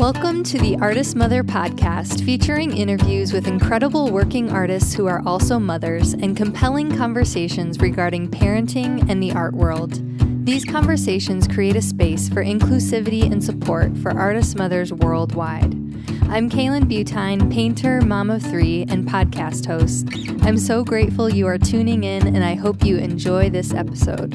Welcome to the Artist Mother podcast, featuring interviews with incredible working artists who are also mothers and compelling conversations regarding parenting and the art world. These conversations create a space for inclusivity and support for artist mothers worldwide. I'm Kaylin Butine, painter, mom of three, and podcast host. I'm so grateful you are tuning in, and I hope you enjoy this episode.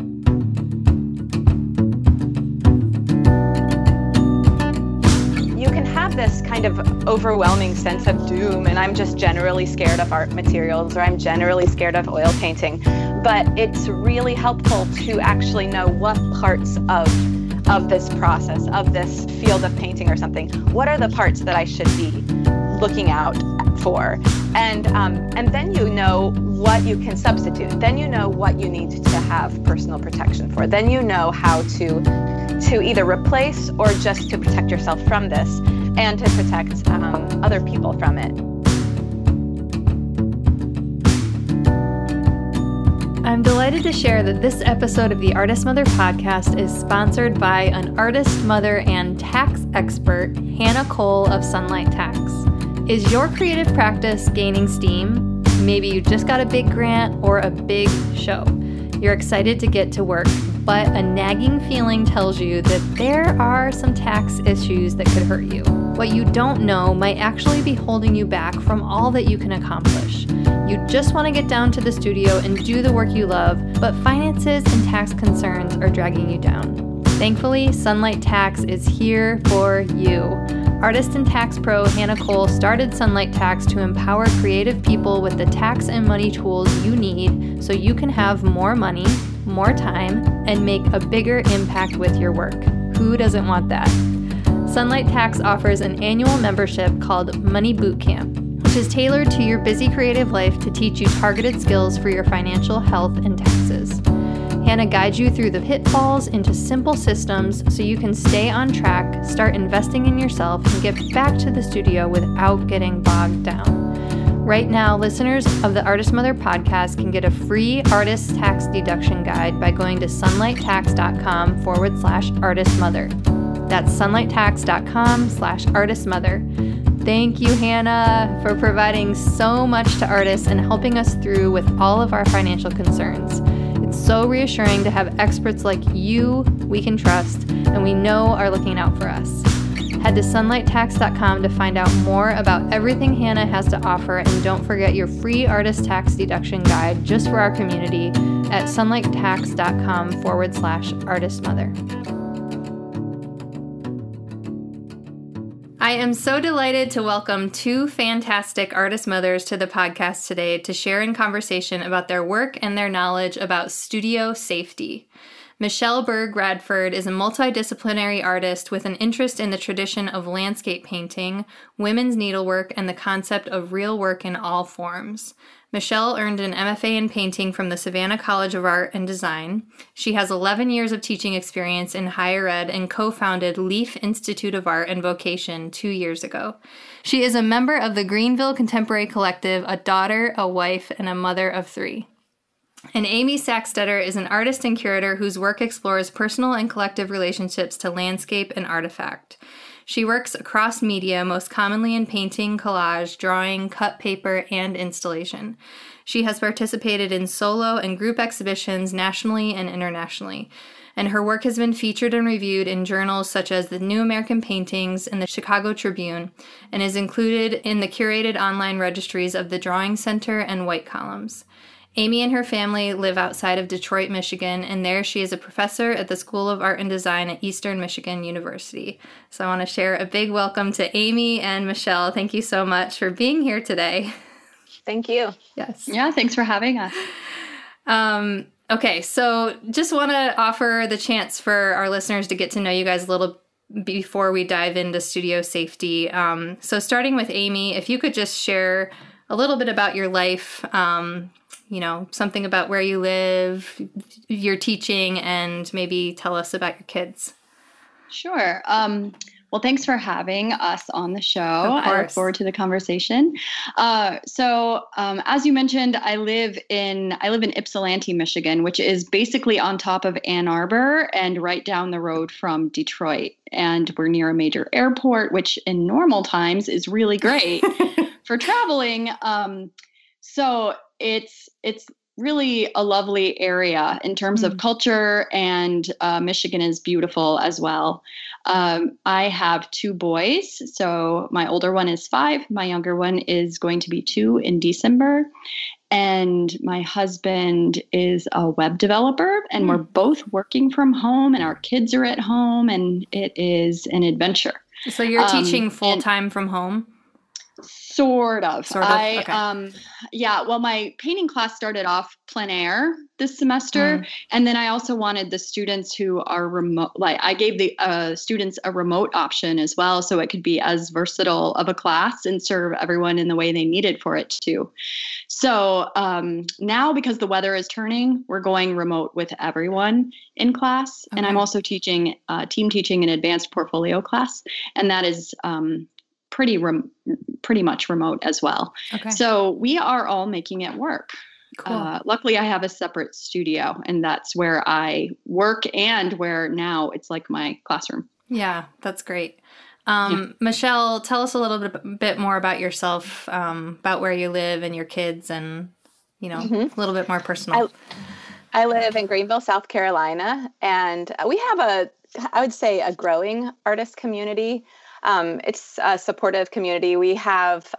This kind of overwhelming sense of doom, and I'm just generally scared of art materials, or I'm generally scared of oil painting. But it's really helpful to actually know what parts of this process, of this field of painting or something, what are the parts that I should be looking out for, and then you know what you can substitute. Then you know what you need to have personal protection for. Then you know how to either replace or just to protect yourself from this, and to protect other people from it. I'm delighted to share that this episode of the Artist Mother podcast is sponsored by an artist, mother, and tax expert, Hannah Cole of Sunlight Tax. Is your creative practice gaining steam? Maybe you just got a big grant or a big show. You're excited to get to work, but a nagging feeling tells you that there are some tax issues that could hurt you. What you don't know might actually be holding you back from all that you can accomplish. You just want to get down to the studio and do the work you love, but finances and tax concerns are dragging you down. Thankfully, Sunlight Tax is here for you. Artist and tax pro Hannah Cole started Sunlight Tax to empower creative people with the tax and money tools you need so you can have more money, more time, and make a bigger impact with your work. Who doesn't want that? Sunlight Tax offers an annual membership called Money Bootcamp, which is tailored to your busy creative life to teach you targeted skills for your financial health and taxes. Hannah guides you through the pitfalls into simple systems so you can stay on track, start investing in yourself, and get back to the studio without getting bogged down. Right now, listeners of the Artist Mother podcast can get a free artist tax deduction guide by going to sunlighttax.com/artistmother. That's sunlighttax.com/artistmother. Thank you, Hannah, for providing so much to artists and helping us through with all of our financial concerns. It's so reassuring to have experts like you we can trust and we know are looking out for us. Head to sunlighttax.com to find out more about everything Hannah has to offer, and don't forget your free artist tax deduction guide just for our community at sunlighttax.com/artistmother. I am so delighted to welcome two fantastic artist mothers to the podcast today to share in conversation about their work and their knowledge about studio safety. Michelle Berg Radford is a multidisciplinary artist with an interest in the tradition of landscape painting, women's needlework, and the concept of real work in all forms. Michelle earned an MFA in painting from the Savannah College of Art and Design. She has 11 years of teaching experience in higher ed and co-founded Leaf Institute of Art and Vocation 2 years ago. She is a member of the Greenville Contemporary Collective, a daughter, a wife, and a mother of three. And Amy Saxtetter is an artist and curator whose work explores personal and collective relationships to landscape and artifact. She works across media, most commonly in painting, collage, drawing, cut paper, and installation. She has participated in solo and group exhibitions nationally and internationally, and her work has been featured and reviewed in journals such as the New American Paintings and the Chicago Tribune, and is included in the curated online registries of the Drawing Center and White Columns. Amy and her family live outside of Detroit, Michigan, and there she is a professor at the School of Art and Design at Eastern Michigan University. So I want to share a big welcome to Amy and Michelle. Thank you so much for being here today. Thank you. Yes. Yeah, thanks for having us. Okay, so just want to offer the chance for our listeners to get to know you guys a little before we dive into studio safety. So starting with Amy, if you could just share a little bit about your life, something about where you live, your teaching, and maybe tell us about your kids. Sure. Well, thanks for having us on the show. Of I look course. forward to the conversation. As you mentioned, I live in Ypsilanti, Michigan, which is basically on top of Ann Arbor and right down the road from Detroit. And we're near a major airport, which in normal times is really great for traveling. So it's really a lovely area in terms of culture, and Michigan is beautiful as well. I have 2 boys. So my older one is 5. My younger one is going to be 2 in December. And my husband is a web developer, and we're both working from home, and our kids are at home, and it is an adventure. So you're teaching full-time from home? Sort of. Okay. Well, my painting class started off plein air this semester. And then I also wanted the students who are remote, I gave the students a remote option as well. So it could be as versatile of a class and serve everyone in the way they needed for it to. So now, because the weather is turning, we're going remote with everyone in class. Okay. And I'm also teaching team teaching an advanced portfolio class. And that is pretty much remote as well. Okay. So we are all making it work. Cool. Luckily, I have a separate studio, and that's where I work and where now it's like my classroom. Yeah, that's great. Michelle, tell us a little bit more about yourself, about where you live and your kids, and, a little bit more personal. I live in Greenville, South Carolina, and we have I would say a growing artist community. It's a supportive community. We have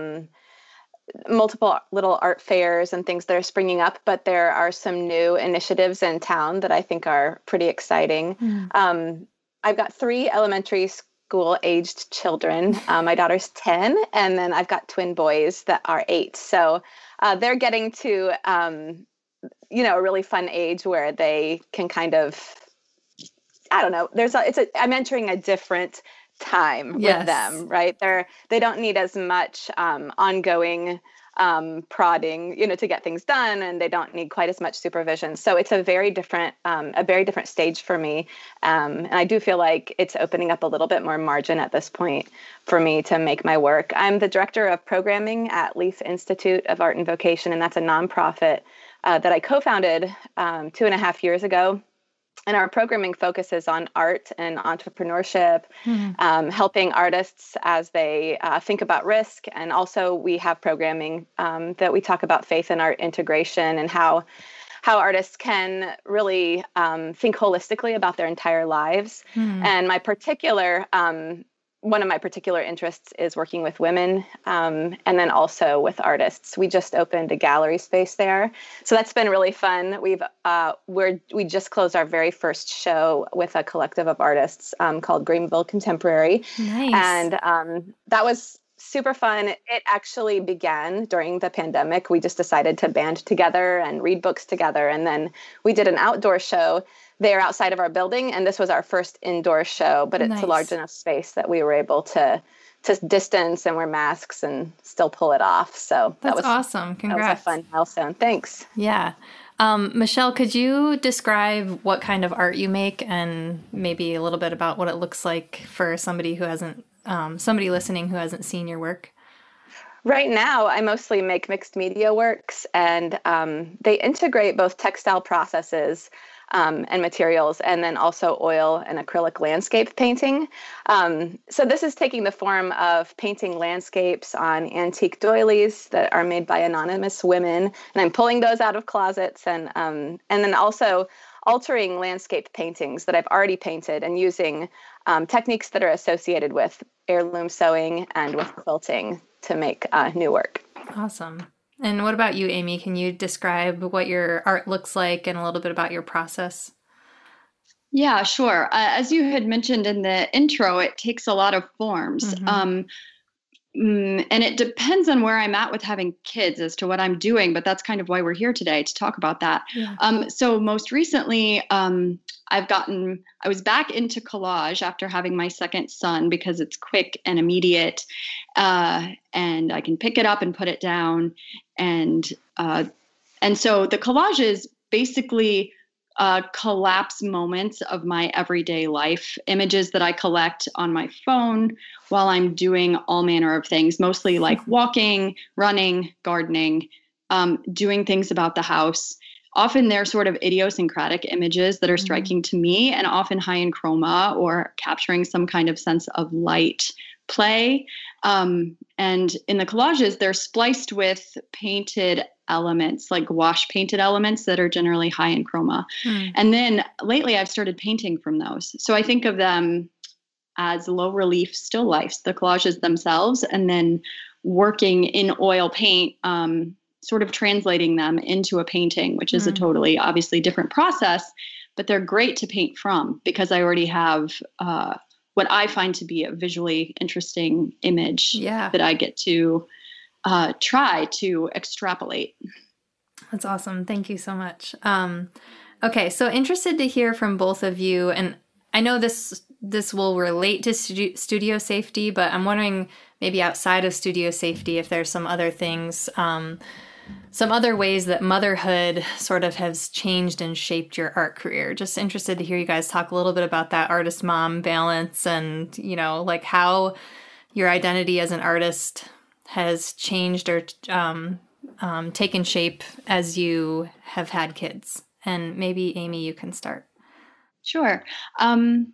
multiple little art fairs and things that are springing up, but there are some new initiatives in town that I think are pretty exciting. I've got 3 elementary school aged children. My daughter's 10, and then I've got twin boys that are 8. So they're getting to, a really fun age where they can kind of, I don't know, I'm entering a different time with them, right? They don't need as much ongoing prodding, to get things done, and they don't need quite as much supervision. So it's a very different stage for me, and I do feel like it's opening up a little bit more margin at this point for me to make my work. I'm the director of programming at Leaf Institute of Art and Vocation, and that's a nonprofit that I co-founded 2.5 years ago. And our programming focuses on art and entrepreneurship, helping artists as they think about risk. And also we have programming that we talk about faith and art integration and how artists can really think holistically about their entire lives. And one of my particular interests is working with women, and then also with artists. We just opened a gallery space there, so that's been really fun. We just closed our very first show with a collective of artists called Greenville Contemporary. Nice. And that was super fun. It actually began during the pandemic. We just decided to band together and read books together, and then we did an outdoor show there outside of our building, and this was our first indoor show, but it's a large enough space that we were able to distance and wear masks and still pull it off. So that was awesome. Congrats. That was a fun milestone. Thanks. Yeah. Michelle, could you describe what kind of art you make and maybe a little bit about what it looks like for somebody listening who hasn't seen your work? Right now, I mostly make mixed media works, and they integrate both textile processes and materials, and then also oil and acrylic landscape painting. So this is taking the form of painting landscapes on antique doilies that are made by anonymous women, and I'm pulling those out of closets, and then also altering landscape paintings that I've already painted and using techniques that are associated with heirloom sewing and with quilting to make new work. Awesome. And what about you, Amy? Can you describe what your art looks like and a little bit about your process? Yeah, sure. As you had mentioned in the intro, it takes a lot of forms. And it depends on where I'm at with having kids as to what I'm doing, but that's kind of why we're here today, to talk about that. Yeah. So most recently, I was back into collage after having my second son because it's quick and immediate, and I can pick it up and put it down. And so the collage is basically collapse moments of my everyday life, images that I collect on my phone while I'm doing all manner of things, mostly like walking, running, gardening, doing things about the house. Often they're sort of idiosyncratic images that are striking to me, and often high in chroma or capturing some kind of sense of light play. And in the collages, they're spliced with painted elements, like wash painted elements that are generally high in chroma. And then lately I've started painting from those. So I think of them as low relief still lifes, the collages themselves, and then working in oil paint, sort of translating them into a painting, which is a totally obviously different process, but they're great to paint from because I already have what I find to be a visually interesting image that I get to try to extrapolate. That's awesome. Thank you so much. Okay, so interested to hear from both of you, and I know this will relate to studio safety, but I'm wondering maybe outside of studio safety if there's some other things, some other ways that motherhood sort of has changed and shaped your art career. Just interested to hear you guys talk a little bit about that artist mom balance and, you know, like how your identity as an artist has changed or taken shape as you have had kids. And maybe, Amy, you can start. Sure. I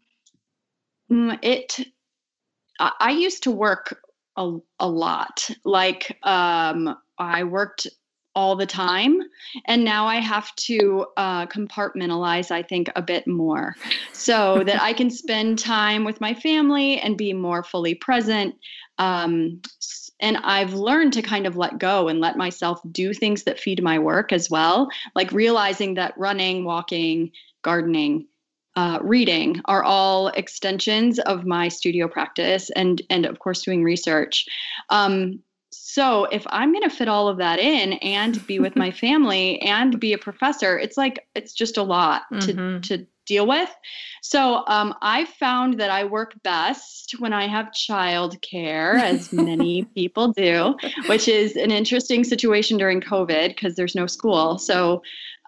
used to work a lot. Like I worked all the time, and now I have to compartmentalize, I think, a bit more so that I can spend time with my family and be more fully present. And I've learned to kind of let go and let myself do things that feed my work as well, like realizing that running, walking, gardening, reading are all extensions of my studio practice and of course doing research. So if I'm going to fit all of that in and be with my family and be a professor, it's just a lot to deal with. So I found that I work best when I have childcare, as many people do, which is an interesting situation during COVID because there's no school. So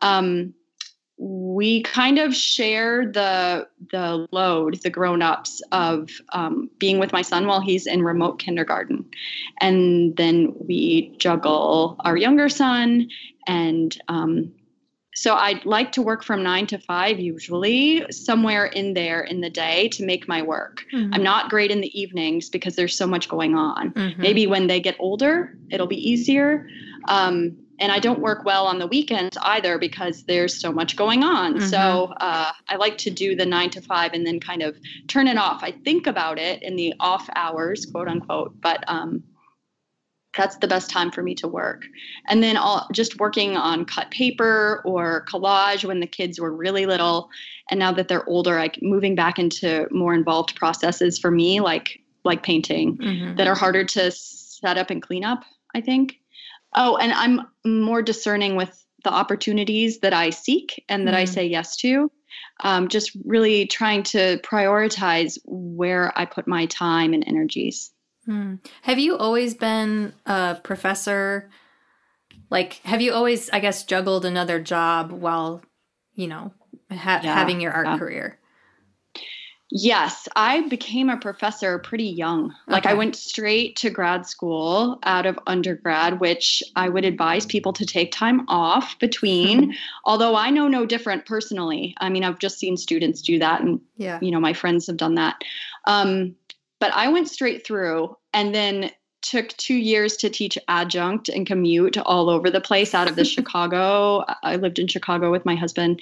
we kind of share the load, the grown-ups of being with my son while he's in remote kindergarten. And then we juggle our younger son. And so I'd like to work from 9 to 5, usually somewhere in there in the day to make my work. I'm not great in the evenings because there's so much going on. Maybe when they get older, it'll be easier. And I don't work well on the weekends either because there's so much going on. So I like to do the 9 to 5 and then kind of turn it off. I think about it in the off hours, quote unquote, but that's the best time for me to work. And then just working on cut paper or collage when the kids were really little. And now that they're older, moving back into more involved processes for me, like painting, that are harder to set up and clean up, I think. Oh, and I'm more discerning with the opportunities that I seek and that I say yes to. Just really trying to prioritize where I put my time and energies. Have you always been a professor? Like, have you always, I guess, juggled another job while, you know, having your art career? Yes, I became a professor pretty young. Like I went straight to grad school out of undergrad, which I would advise people to take time off between, although I know no different personally. I mean, I've just seen students do that and, you know, my friends have done that. But I went straight through and then took 2 years to teach adjunct and commute all over the place out of the Chicago. I lived in Chicago with my husband.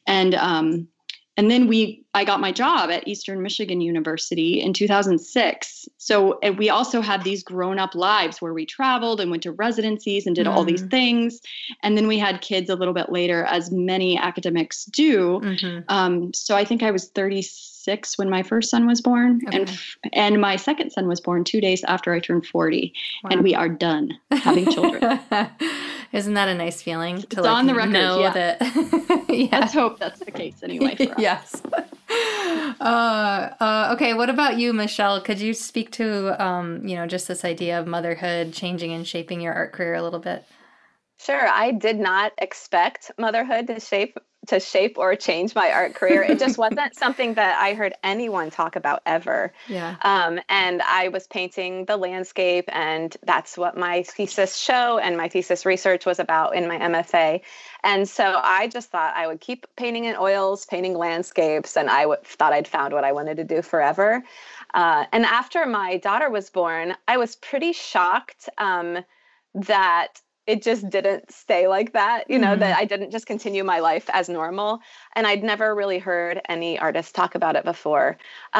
And then I got my job at Eastern Michigan University in 2006. So we also had these grown-up lives where we traveled and went to residencies and did all these things. And then we had kids a little bit later, as many academics do. So I think I was 36 when my first son was born. And my second son was born 2 days after I turned 40. Wow. And we are done having children. Isn't that a nice feeling to it's on the record, know that? Let's hope that's the case anyway for us. Yes. Okay. What about you, Michelle? Could you speak to, you know, just this idea of motherhood changing and shaping your art career a little bit? Sure. I did not expect motherhood to shape to shape or change my art career. It just wasn't something that I heard anyone talk about ever. Yeah. And I was painting the landscape, and that's what my thesis show and my thesis research was about in my MFA. And so I just thought I would keep painting in oils, painting landscapes, and I thought I'd found what I wanted to do forever. And after my daughter was born, I was pretty shocked that it just didn't stay like that, that I didn't just continue my life as normal. And I'd never really heard any artists talk about it before.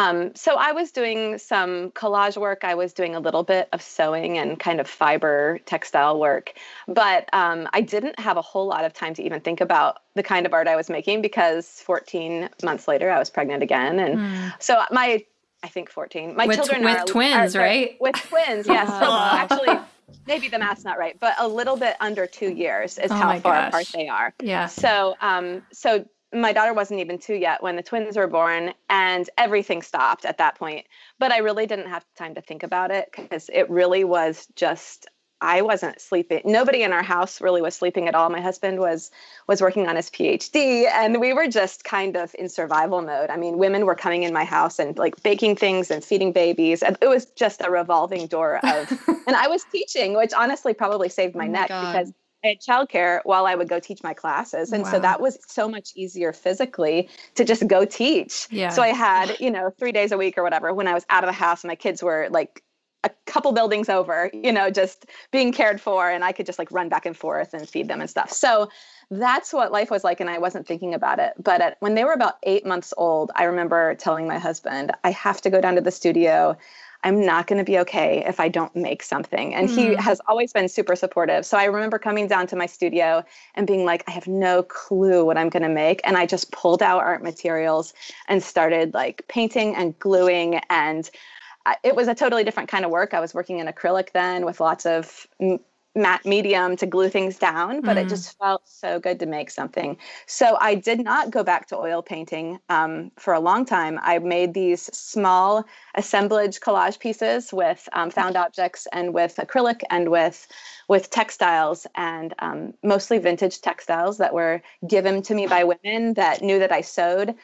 So I was doing some collage work. I was doing a little bit of sewing and kind of fiber textile work. But I didn't have a whole lot of time to even think about the kind of art I was making, because 14 months later, I was pregnant again. And so I think 14. My children with twins, right? With twins, yes. So actually, maybe the math's not right, but a little bit under 2 years is how far apart they are. Yeah. So, so my daughter wasn't even 2 yet when the twins were born, and everything stopped at that point. But I really didn't have time to think about it, because it really was just, I wasn't sleeping. Nobody in our house really was sleeping at all. My husband was working on his PhD, and we were just kind of in survival mode. I mean, women were coming in my house and like baking things and feeding babies. And it was just a revolving door of, and I was teaching, which honestly probably saved my neck, because I had childcare while I would go teach my classes. And so that was so much easier physically to just go teach. Yeah. So I had, 3 days a week or whatever, when I was out of the house, my kids were like a couple buildings over, just being cared for, and I could just like run back and forth and feed them and stuff. So that's what life was like. And I wasn't thinking about it. But when they were about 8 months old, I remember telling my husband, I have to go down to the studio. I'm not going to be okay if I don't make something. And he has always been super supportive. So I remember coming down to my studio and being like, I have no clue what I'm going to make. And I just pulled out art materials and started like painting and gluing, and it was a totally different kind of work. I was working in acrylic then with lots of matte medium to glue things down, but it just felt so good to make something. So I did not go back to oil painting for a long time. I made these small assemblage collage pieces with found objects and with acrylic and with textiles, and mostly vintage textiles that were given to me by women that knew that I sewed.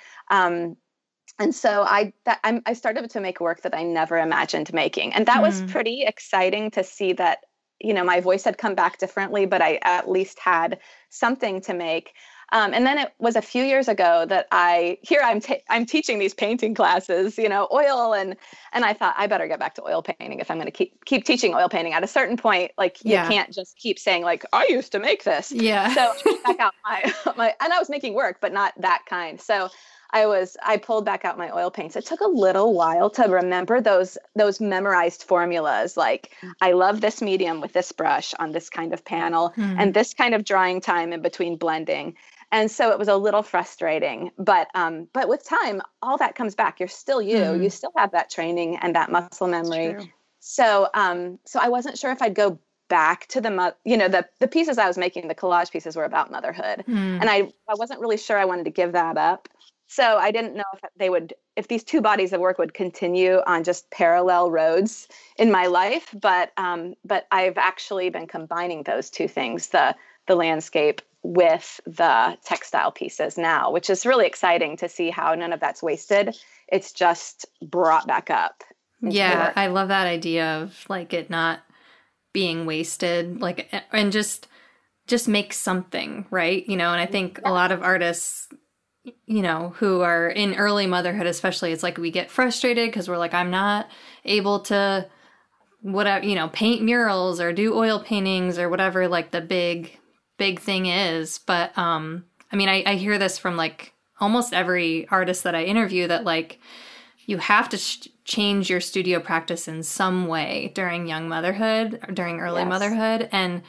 And so I started to make work that I never imagined making. And that was pretty exciting to see that, my voice had come back differently, but I at least had something to make. And then it was a few years ago that I'm teaching these painting classes, oil. And I thought I better get back to oil painting if I'm going to keep teaching oil painting. At a certain point, like you can't just keep saying like, I used to make this. Yeah. So I pulled back out my, and I was making work, but not that kind. So I pulled back out my oil paints. It took a little while to remember those memorized formulas. Like, I love this medium with this brush on this kind of panel and this kind of drying time in between blending. And so it was a little frustrating, but with time, all that comes back. You're still you. You still have that training and that muscle memory. So I wasn't sure if I'd go back to the pieces I was making. The collage pieces were about motherhood, and I wasn't really sure I wanted to give that up. So I didn't know if these two bodies of work would continue on just parallel roads in my life. But I've actually been combining those two things, the landscape with the textile pieces now, which is really exciting to see how none of that's wasted. It's just brought back up. Yeah, I love that idea of like it not being wasted, like, and just make something, right? And I think a lot of artists, who are in early motherhood, especially, it's like we get frustrated because we're like, I'm not able to paint murals or do oil paintings or whatever, like the big thing is. But, I hear this from like almost every artist that I interview, that like you have to change your studio practice in some way during young motherhood, during early motherhood. And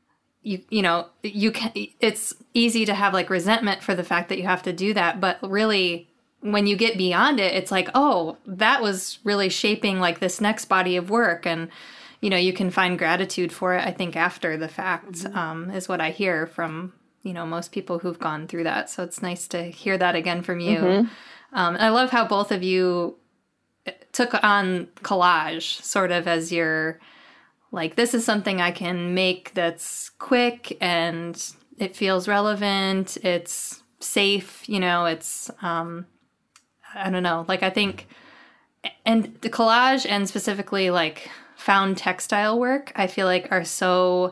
you can, it's easy to have like resentment for the fact that you have to do that. But really, when you get beyond it, it's like, oh, that was really shaping like this next body of work. And, you can find gratitude for it, I think, after the fact, is what I hear from, most people who've gone through that. So it's nice to hear that again from you. I love how both of you took on collage sort of as your, like, this is something I can make that's quick and it feels relevant. It's safe, you know, it's, I don't know, like I think, and the collage and specifically like found textile work, I feel like are so,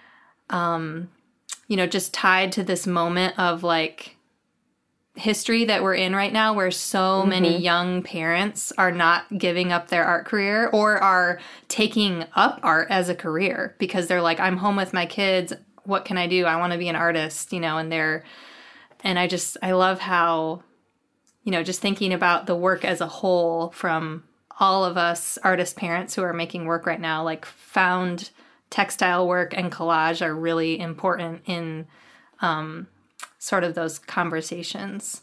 you know, just tied to this moment of like history that we're in right now, where so many young parents are not giving up their art career or are taking up art as a career because they're like, I'm home with my kids. What can I do? I want to be an artist, you know, and I love how, you know, just thinking about the work as a whole from all of us artist parents who are making work right now, like found textile work and collage are really important in sort of those conversations.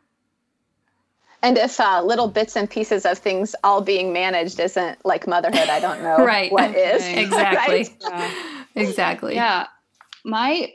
And if little bits and pieces of things all being managed isn't like motherhood, I don't know right. what is. Exactly. Right? Yeah. Exactly. Yeah. My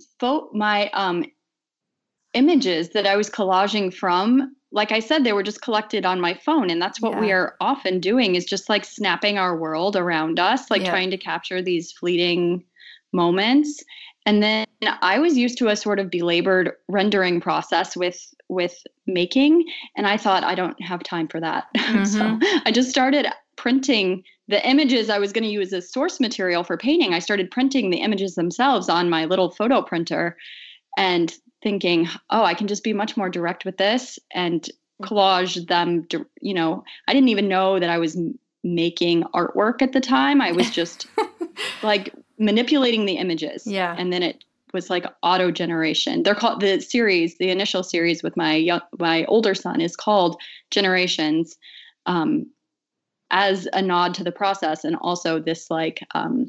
images that I was collaging from, like I said, they were just collected on my phone. And that's what we are often doing, is just like snapping our world around us, like trying to capture these fleeting moments. And then I was used to a sort of belabored rendering process with making. And I thought, I don't have time for that. So I just started printing the images I was going to use as source material for painting. I started printing the images themselves on my little photo printer and thinking, oh, I can just be much more direct with this and collage them. You know, I didn't even know that I was making artwork at the time. I was just like manipulating the images. Yeah. And then it was like auto generation. They're called the initial series with my older son is called Generations, as a nod to the process. And also this like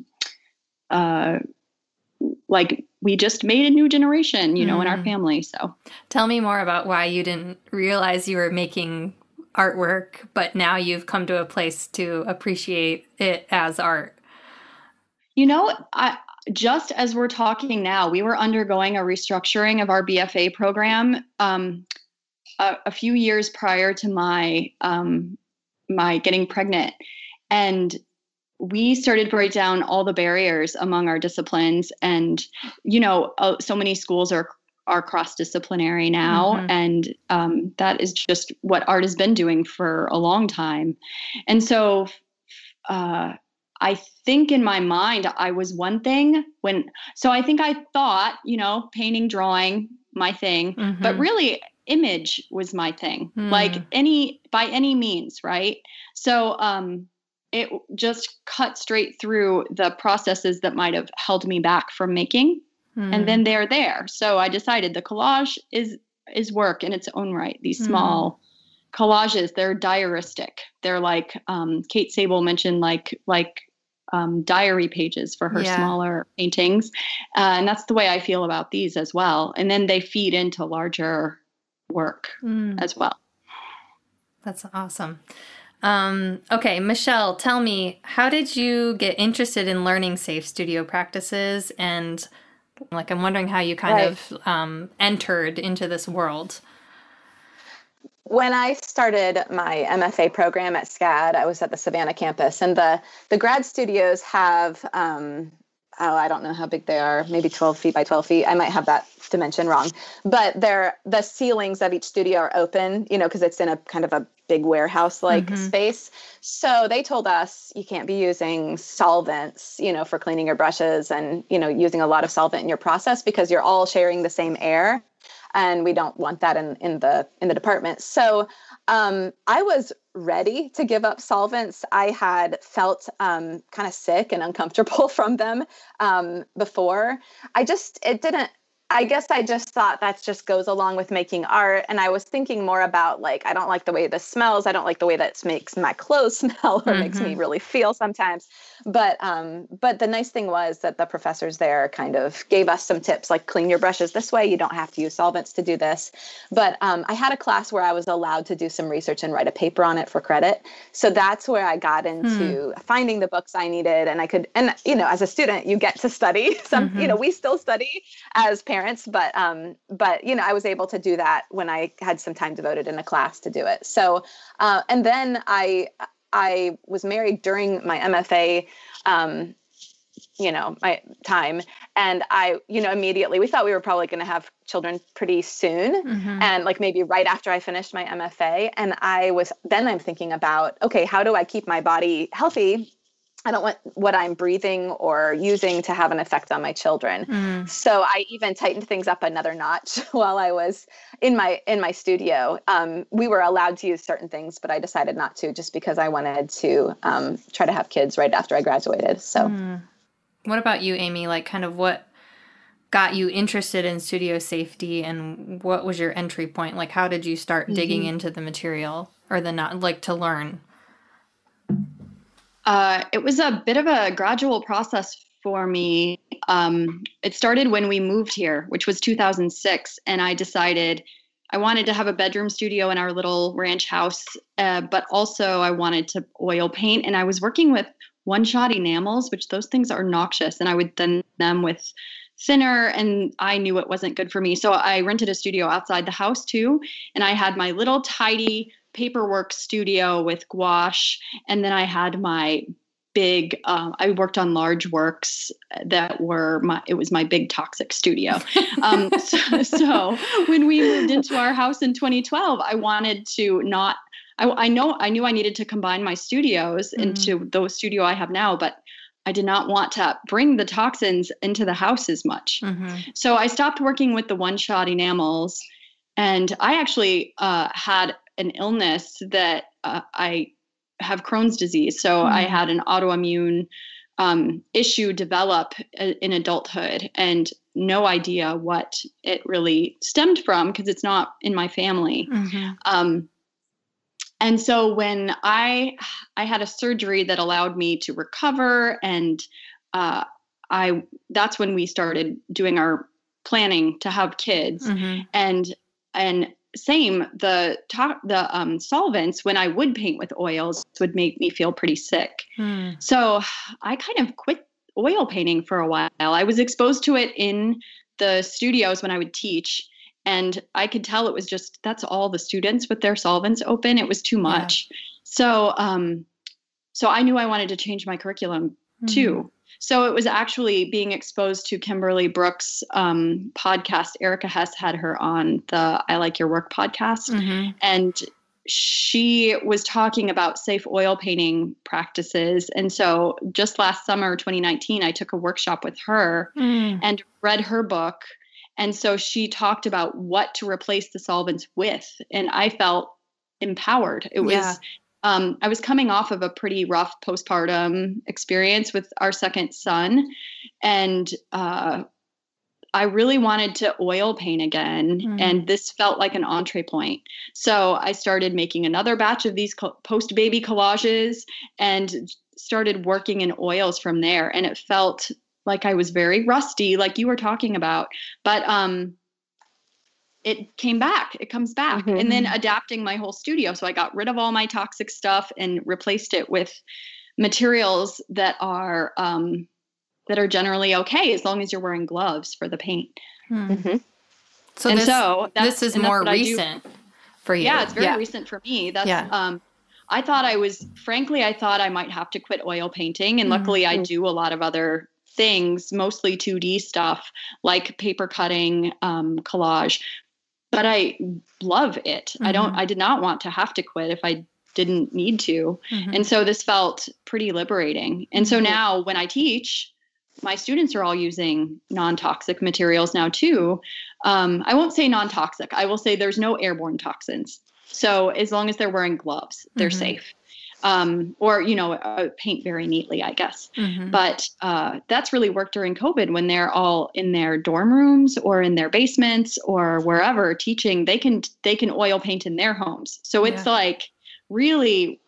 we just made a new generation, you know, in our family. So tell me more about why you didn't realize you were making artwork, but now you've come to a place to appreciate it as art. You know, just as we're talking now, we were undergoing a restructuring of our BFA program a few years prior to my getting pregnant. And we started to break down all the barriers among our disciplines. And, you know, so many schools are cross-disciplinary now. And that is just what art has been doing for a long time. And so I think in my mind, I was one thing so I think I thought, you know, painting, drawing, my thing, but really image was my thing, like by any means. Right. So, it just cut straight through the processes that might have held me back from making. And then they're there. So I decided the collage is work in its own right. These small collages, they're diaristic. They're like, Kate Sable mentioned like diary pages for her smaller paintings. And that's the way I feel about these as well. And then they feed into larger work as well. That's awesome. Okay, Michelle, tell me, how did you get interested in learning safe studio practices? And like, I'm wondering how you kind of entered into this world. When I started my MFA program at SCAD, I was at the Savannah campus, and the grad studios have, I don't know how big they are, maybe 12 feet by 12 feet. I might have that dimension wrong, but the ceilings of each studio are open, you know, because it's in a kind of a big warehouse-like space. So they told us you can't be using solvents, you know, for cleaning your brushes and, you know, using a lot of solvent in your process because you're all sharing the same air. And we don't want that in the department. So I was ready to give up solvents. I had felt kind of sick and uncomfortable from them before. I guess I just thought that just goes along with making art. And I was thinking more about like, I don't like the way this smells. I don't like the way that makes my clothes smell or makes me really feel sometimes. But the nice thing was that the professors there kind of gave us some tips, like clean your brushes this way. You don't have to use solvents to do this. But I had a class where I was allowed to do some research and write a paper on it for credit. So that's where I got into finding the books I needed. And you know, as a student, you get to study you know, we still study as parents, but you know, I was able to do that when I had some time devoted in a class to do it. So, and then I was married during my MFA my time. And I, immediately, we thought we were probably going to have children pretty soon. Mm-hmm. And like maybe right after I finished my MFA. And I'm thinking about, okay, how do I keep my body healthy? I don't want what I'm breathing or using to have an effect on my children. Mm. So I even tightened things up another notch while I was in my studio. We were allowed to use certain things, but I decided not to, just because I wanted to try to have kids right after I graduated. So, What about you, Amy? Like, kind of what got you interested in studio safety, and what was your entry point? Like, how did you start digging into the material, or to learn? It was a bit of a gradual process for me. It started when we moved here, which was 2006, and I decided I wanted to have a bedroom studio in our little ranch house, but also I wanted to oil paint, and I was working with one-shot enamels, which those things are noxious, and I would thin them with thinner, and I knew it wasn't good for me. So I rented a studio outside the house too, and I had my little tidy paperwork studio with gouache, and then I had my big I worked on large works that were it was my big toxic studio. So when we moved into our house in 2012, I wanted to not I knew I needed to combine my studios into the studio I have now, but I did not want to bring the toxins into the house as much. So I stopped working with the one-shot enamels, and I actually had an illness that I have Crohn's disease. So I had an autoimmune issue develop in adulthood, and no idea what it really stemmed from, because it's not in my family. And so when I had a surgery that allowed me to recover, and that's when we started doing our planning to have kids. And same, the solvents, when I would paint with oils, would make me feel pretty sick. So I kind of quit oil painting for a while. I was exposed to it in the studios when I would teach, and I could tell it was just, that's all the students with their solvents open. It was too much. Yeah. So I knew I wanted to change my curriculum too. So it was actually being exposed to Kimberly Brooks' podcast. Erica Hess had her on the I Like Your Work podcast. And she was talking about safe oil painting practices. And so just last summer, 2019, I took a workshop with her and read her book. And so she talked about what to replace the solvents with. And I felt empowered. It was, I was coming off of a pretty rough postpartum experience with our second son. And I really wanted to oil paint again. And this felt like an entree point. So I started making another batch of these post-baby collages and started working in oils from there. And it felt like I was very rusty, like you were talking about, but it came back. It comes back. And then adapting my whole studio. So I got rid of all my toxic stuff and replaced it with materials that are generally okay, as long as you're wearing gloves for the paint. So this is more recent for you. Yeah, it's very recent for me. That's I thought I might have to quit oil painting, and luckily I do a lot of other things, mostly 2D stuff like paper cutting, collage, but I love it. I did not want to have to quit if I didn't need to. And so this felt pretty liberating. And so now when I teach, my students are all using non-toxic materials now too. I won't say non-toxic. I will say there's no airborne toxins. So as long as they're wearing gloves, they're safe. Or, paint very neatly, I guess. But that's really worked during COVID when they're all in their dorm rooms or in their basements or wherever teaching. They can oil paint in their homes. So it's like really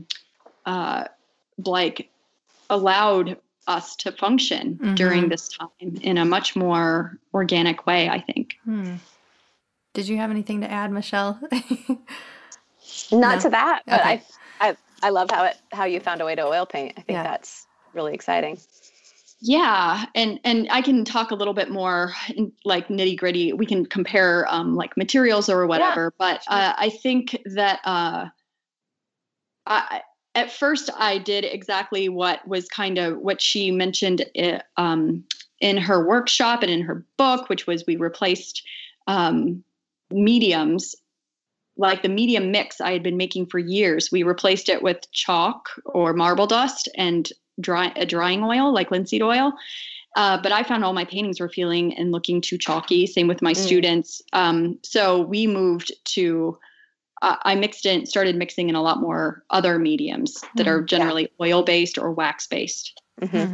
like allowed us to function during this time in a much more organic way, I think. Did you have anything to add, Michelle? Not to that, but okay. I love how you found a way to oil paint. I think that's really exciting. Yeah. And I can talk a little bit more in like nitty gritty. We can compare like materials or whatever, but I think that At first, I did exactly what was kind of what she mentioned in her workshop and in her book, which was we replaced mediums, like the medium mix I had been making for years. We replaced it with chalk or marble dust and a drying oil like linseed oil. But I found all my paintings were feeling and looking too chalky. Same with my students. So we moved to, started mixing in a lot more other mediums that are generally oil-based or wax-based. Mm-hmm.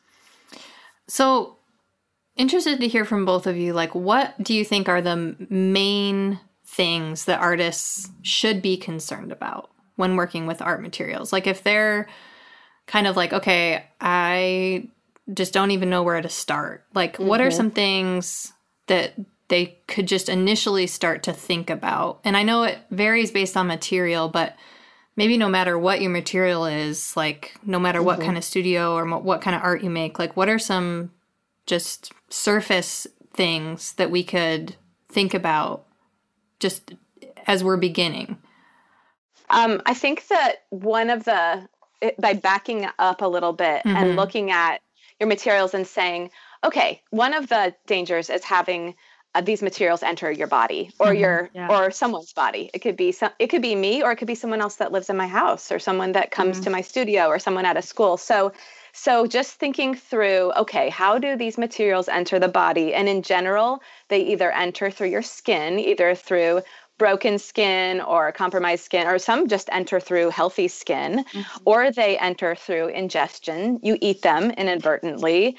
So interested to hear from both of you, like, what do you think are the main things that artists should be concerned about when working with art materials? Like if they're kind of like, okay, I just don't even know where to start. Like, what are some things that they could just initially start to think about? And I know it varies based on material, but maybe no matter what your material is, like no matter what kind of studio or what kind of art you make, like what are some just surface things that we could think about just as we're beginning? I think that by backing up a little bit and looking at your materials and saying, okay, one of the dangers is having these materials enter your body or or someone's body. It could be me, or it could be someone else that lives in my house, or someone that comes to my studio, or someone at a school. So just thinking through, okay, how do these materials enter the body? And in general, they either enter through your skin, either through broken skin or compromised skin, or some just enter through healthy skin, or they enter through ingestion. You eat them inadvertently,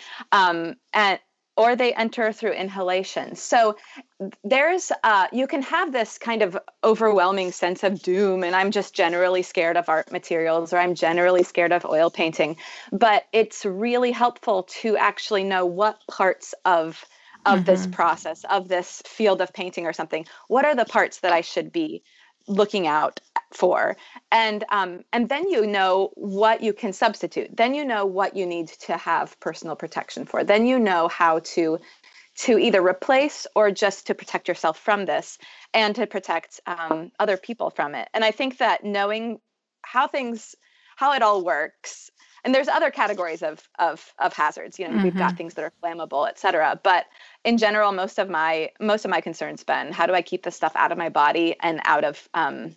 or they enter through inhalation. So there's, you can have this kind of overwhelming sense of doom, and I'm just generally scared of art materials, or I'm generally scared of oil painting. But it's really helpful to actually know what parts of this process, of this field of painting or something, what are the parts that I should be looking out for? And then you know what you can substitute. Then you know what you need to have personal protection for. Then you know how to either replace or just to protect yourself from this and to protect other people from it. And I think that knowing how it all works. And there's other categories of hazards. You know, we've got things that are flammable, et cetera. But in general, most of my concerns been, how do I keep this stuff out of my body and out of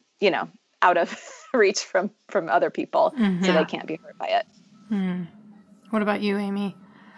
reach from other people so they can't be hurt by it. What about you, Amy?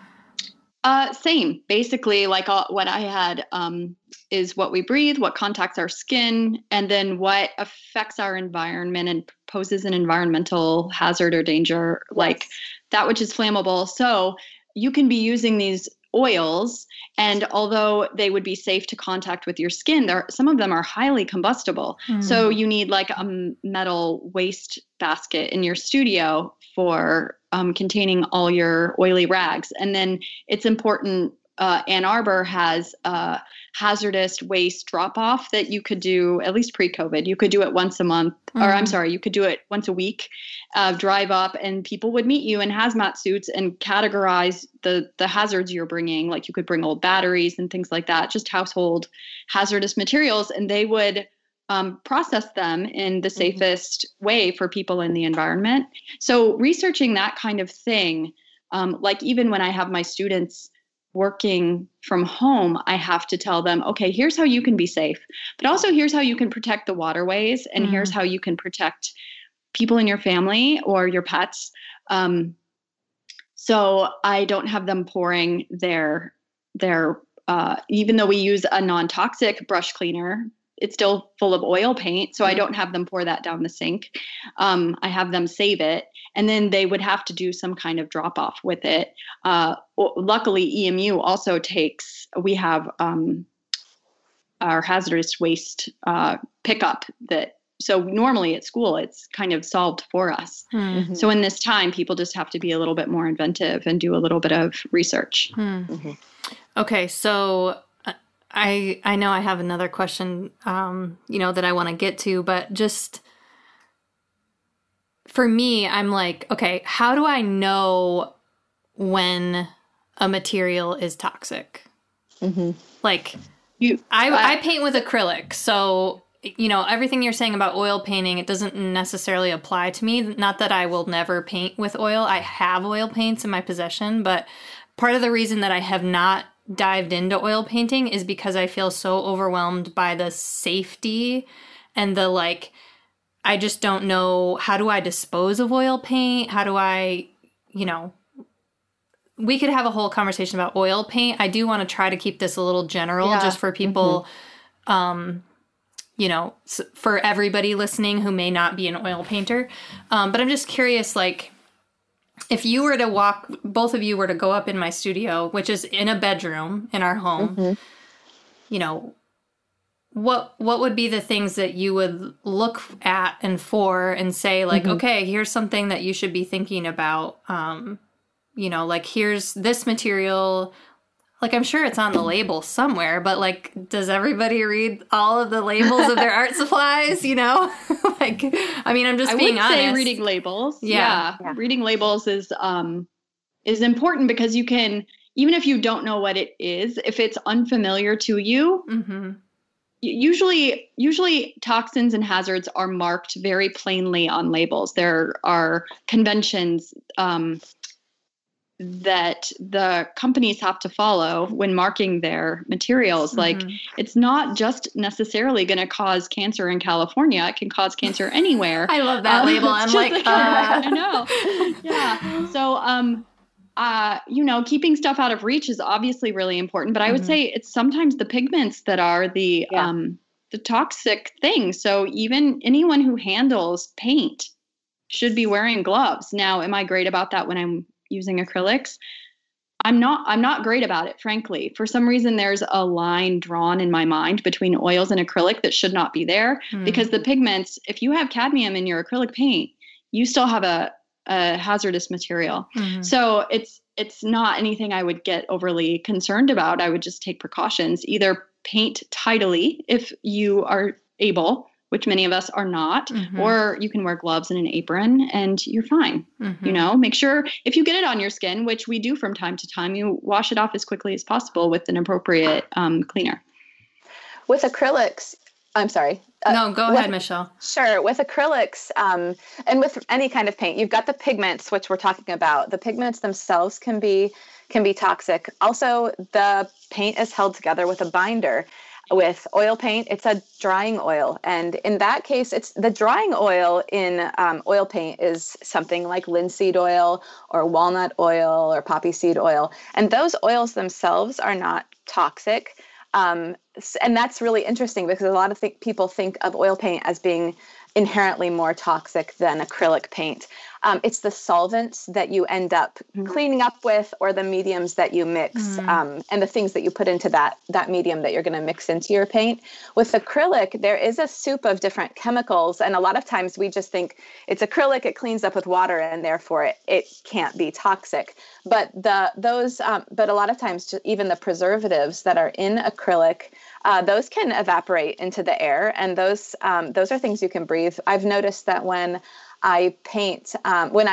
Same. Basically, like what I had is what we breathe, what contacts our skin, and then what affects our environment and poses an environmental hazard or danger, like that which is flammable. So you can be using these oils, and although they would be safe to contact with your skin, some of them are highly combustible. So you need like a metal waste basket in your studio for containing all your oily rags. And then it's important, Ann Arbor has a hazardous waste drop-off that you could do, at least pre-COVID. You could do it once a month, or I'm sorry, you could do it once a week, drive up, and people would meet you in hazmat suits and categorize the hazards you're bringing. Like you could bring old batteries and things like that, just household hazardous materials, and they would process them in the safest way for people in the environment. So researching that kind of thing, like even when I have my students working from home, I have to tell them, okay, here's how you can be safe, but also here's how you can protect the waterways, and here's how you can protect people in your family or your pets. So I don't have them pouring their even though we use a non-toxic brush cleaner, it's still full of oil paint. So I don't have them pour that down the sink. I have them save it. And then they would have to do some kind of drop off with it. Luckily, EMU also we have our hazardous waste pickup so normally at school, it's kind of solved for us. So in this time, people just have to be a little bit more inventive and do a little bit of research. Okay, so I know I have another question, that I want to get to, but just for me, I'm like, okay, how do I know when a material is toxic? Like I paint with acrylic, so you know, everything you're saying about oil painting, it doesn't necessarily apply to me. Not that I will never paint with oil. I have oil paints in my possession, but part of the reason that I have not dived into oil painting is because I feel so overwhelmed by the safety and the like, I just don't know, how do I dispose of oil paint? How do I, you know, we could have a whole conversation about oil paint. I do want to try to keep this a little general just for people, you know, for everybody listening who may not be an oil painter. But I'm just curious, like, if you were to both of you were to go up in my studio, which is in a bedroom in our home, you know, what would be the things that you would look at and for and say, like, okay, here's something that you should be thinking about. You know, like, here's this material. Like, I'm sure it's on the label somewhere, but, like, does everybody read all of the labels of their art supplies, you know? Like, I mean, I'm just being honest. I would say reading labels. Yeah. Reading labels is important because you can, even if you don't know what it is, if it's unfamiliar to you, usually toxins and hazards are marked very plainly on labels. There are conventions that the companies have to follow when marking their materials. Like, it's not just necessarily going to cause cancer in California. It can cause cancer anywhere. I love that label. I'm like, I know. Yeah. So, you know, keeping stuff out of reach is obviously really important, but I would say it's sometimes the pigments that are the toxic thing. So even anyone who handles paint should be wearing gloves. Now, am I great about that when I'm using acrylics? I'm not great about it, frankly. For some reason, there's a line drawn in my mind between oils and acrylic that should not be there, because the pigments, if you have cadmium in your acrylic paint, you still have a hazardous material. So it's not anything I would get overly concerned about. I would just take precautions. Either paint tidily if you are able, which many of us are not, or you can wear gloves and an apron and you're fine. You know, make sure if you get it on your skin, which we do from time to time, you wash it off as quickly as possible with an appropriate cleaner. With acrylics, I'm sorry. No, go ahead, Michelle. Sure. With acrylics and with any kind of paint, you've got the pigments, which we're talking about. The pigments themselves can be toxic. Also, the paint is held together with a binder. With oil paint, it's a drying oil. And in that case, it's the drying oil in oil paint is something like linseed oil or walnut oil or poppy seed oil. And those oils themselves are not toxic. And that's really interesting because a lot of people think of oil paint as being inherently more toxic than acrylic paint. It's the solvents that you end up cleaning up with, or the mediums that you mix, and the things that you put into that medium that you're going to mix into your paint. With acrylic, there is a soup of different chemicals, and a lot of times we just think it's acrylic, it cleans up with water, and therefore it can't be toxic. But but a lot of times, even the preservatives that are in acrylic, those can evaporate into the air, and those are things you can breathe. I've noticed that when I paint, when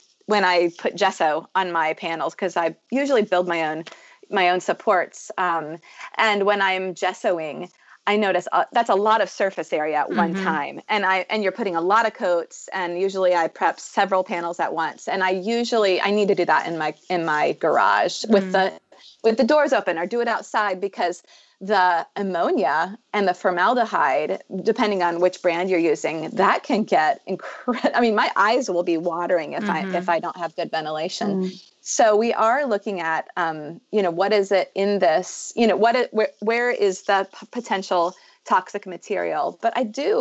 I put gesso on my panels, because I usually build my own supports, and when I'm gessoing, I notice that's a lot of surface area at one time, and you're putting a lot of coats, and usually I prep several panels at once, and I need to do that in my garage with the doors open, or do it outside, because the ammonia and the formaldehyde, depending on which brand you're using, that can get incredible. I mean, my eyes will be watering if I don't have good ventilation. So we are looking at, what is it in this? Where is the potential toxic material? But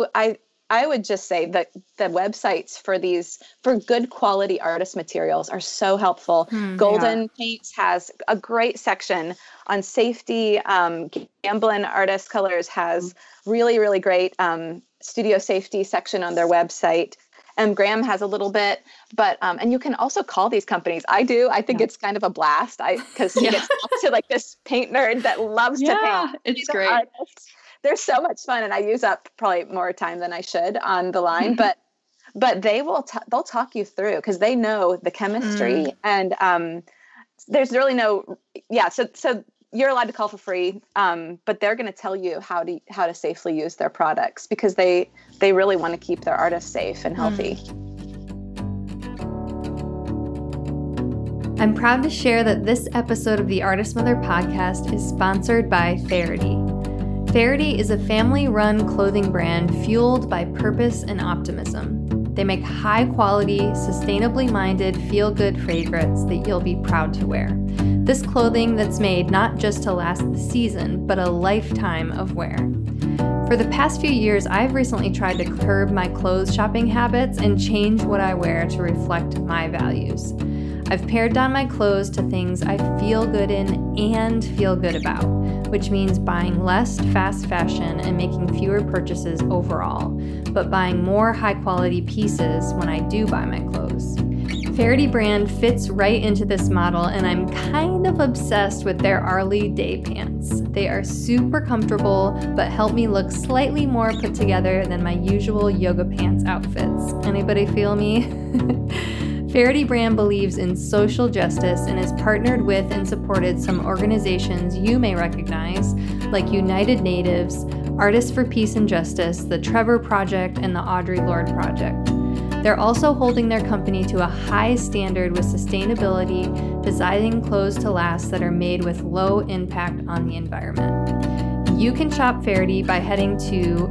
I would just say that the websites for good quality artist materials are so helpful. Golden Paints has a great section on safety. Gamblin Artist Colors has really, really great studio safety section on their website. And Graham has a little bit, but and you can also call these companies. I do. I think it's kind of a blast. Because he gets talked to like this paint nerd that loves to paint. It's great. Artists. They're so much fun, and I use up probably more time than I should on the line. But they'll talk you through, because they know the chemistry, and there's really no. So you're allowed to call for free, but they're going to tell you how to safely use their products, because they really want to keep their artists safe and healthy. I'm proud to share that this episode of the Artist Mother podcast is sponsored by Faherty. Faherty is a family-run clothing brand fueled by purpose and optimism. They make high-quality, sustainably minded, feel-good favorites that you'll be proud to wear. This clothing that's made not just to last the season, but a lifetime of wear. For the past few years, I've recently tried to curb my clothes shopping habits and change what I wear to reflect my values. I've pared down my clothes to things I feel good in and feel good about, which means buying less fast fashion and making fewer purchases overall, but buying more high-quality pieces when I do buy my clothes. Faherty brand fits right into this model, and I'm kind of obsessed with their Arlie Day pants. They are super comfortable, but help me look slightly more put together than my usual yoga pants outfits. Anybody feel me? Faherty brand believes in social justice and has partnered with and supported some organizations you may recognize, like United Natives, Artists for Peace and Justice, the Trevor Project, and the Audre Lorde Project. They're also holding their company to a high standard with sustainability, designing clothes to last that are made with low impact on the environment. You can shop Faherty by heading to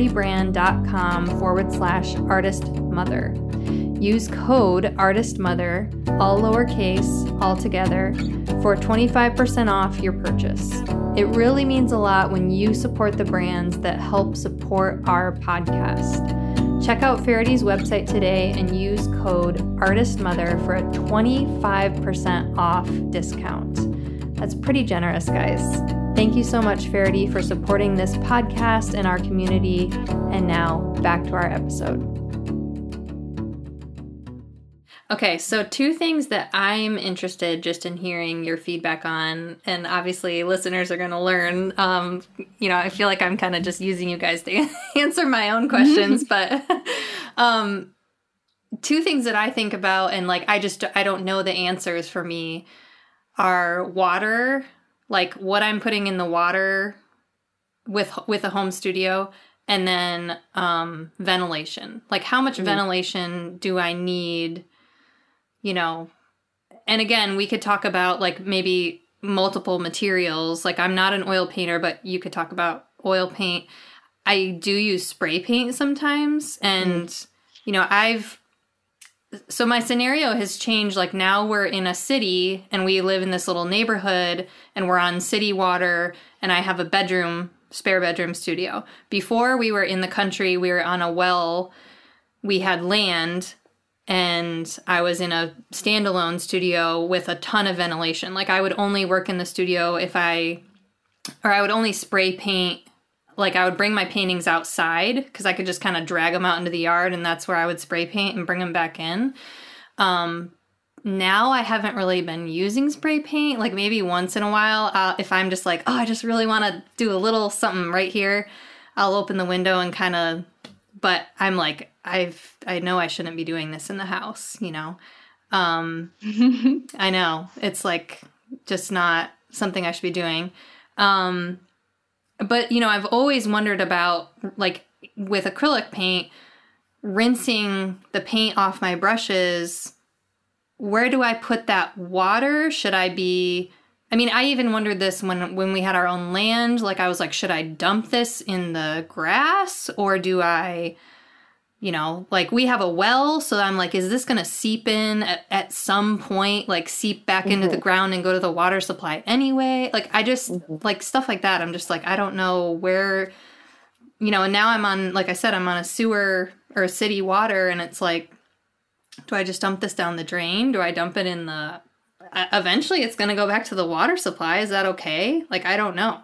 fahertybrand.com/artistmother. Use code ARTISTMOTHER, all lowercase, all together, for 25% off your purchase. It really means a lot when you support the brands that help support our podcast. Check out Faherty's website today and use code ARTISTMOTHER for a 25% off discount. That's pretty generous, guys. Thank you so much, Faherty, for supporting this podcast and our community. And now, back to our episode. Okay, so two things that I'm interested just in hearing your feedback on, and obviously listeners are going to learn. I feel like I'm kind of just using you guys to answer my own questions, but two things that I think about, and like I don't know the answers for me, are water, like what I'm putting in the water with a home studio, and then ventilation. Like how much ventilation do I need? And again, we could talk about like maybe multiple materials. Like I'm not an oil painter, but you could talk about oil paint. I do use spray paint sometimes. And, so my scenario has changed. Like now we're in a city and we live in this little neighborhood and we're on city water and I have a spare bedroom studio. Before we were in the country, we were on a well, we had land, and I was in a standalone studio with a ton of ventilation. Like I would only work in the studio I would only spray paint. Like I would bring my paintings outside because I could just kind of drag them out into the yard, and that's where I would spray paint and bring them back in. Now I haven't really been using spray paint. Like maybe once in a while, if I'm just like, I just really want to do a little something right here, I'll open the window and kind of, but I'm like, I know I shouldn't be doing this in the house, I know it's like just not something I should be doing. But I've always wondered about, like with acrylic paint, rinsing the paint off my brushes, where do I put that water? I even wondered this when we had our own land. Like I was like, should I dump this in the grass, or do I, like we have a well, so I'm like, is this going to seep in at some point, like seep back into the ground and go to the water supply anyway? Like I just like stuff like that. I'm just like, I don't know where, and now I'm on, like I said, I'm on a sewer or city water, and it's like, do I just dump this down the drain? Do I dump it in eventually it's going to go back to the water supply. Is that okay? Like, I don't know.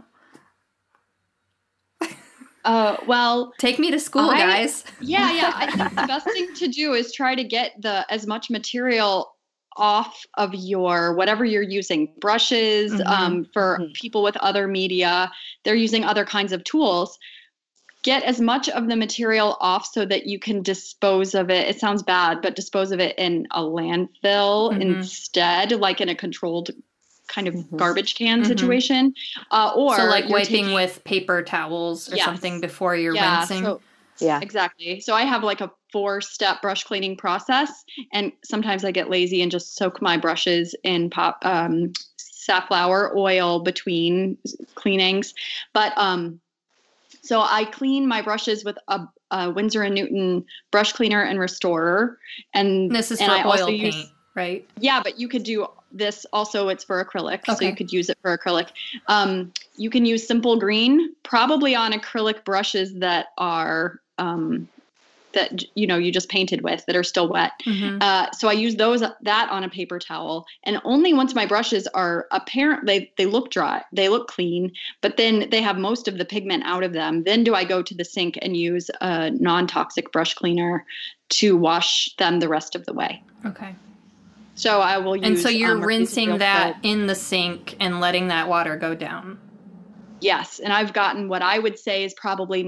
Well, take me to school, guys. Yeah. I think the best thing to do is try to get as much material off of your, whatever you're using, brushes, for people with other media, they're using other kinds of tools. Get as much of the material off so that you can dispose of it. It sounds bad, but dispose of it in a landfill instead, like in a controlled kind of garbage can situation. Or so like you're wiping with paper towels or something before you're rinsing. So, exactly. So I have like a 4-step brush cleaning process, and sometimes I get lazy and just soak my brushes in safflower oil between cleanings. But so I clean my brushes with a Winsor & Newton brush cleaner and restorer. And this is for I oil paint, right? Yeah, but you could do this also. It's for acrylic, so you could use it for acrylic. You can use Simple Green, probably on acrylic brushes that are that you just painted with that are still wet. So I use that on a paper towel, and only once my brushes are apparent, they look dry, they look clean, but then they have most of the pigment out of them. Then do I go to the sink and use a non-toxic brush cleaner to wash them the rest of the way. Okay. So I will use. And so you're rinsing that in the sink and letting that water go down. Yes. And I've gotten what I would say is probably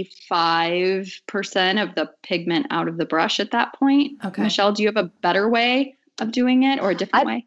95% of the pigment out of the brush at that point. Okay. Michelle, do you have a better way of doing it or a different way?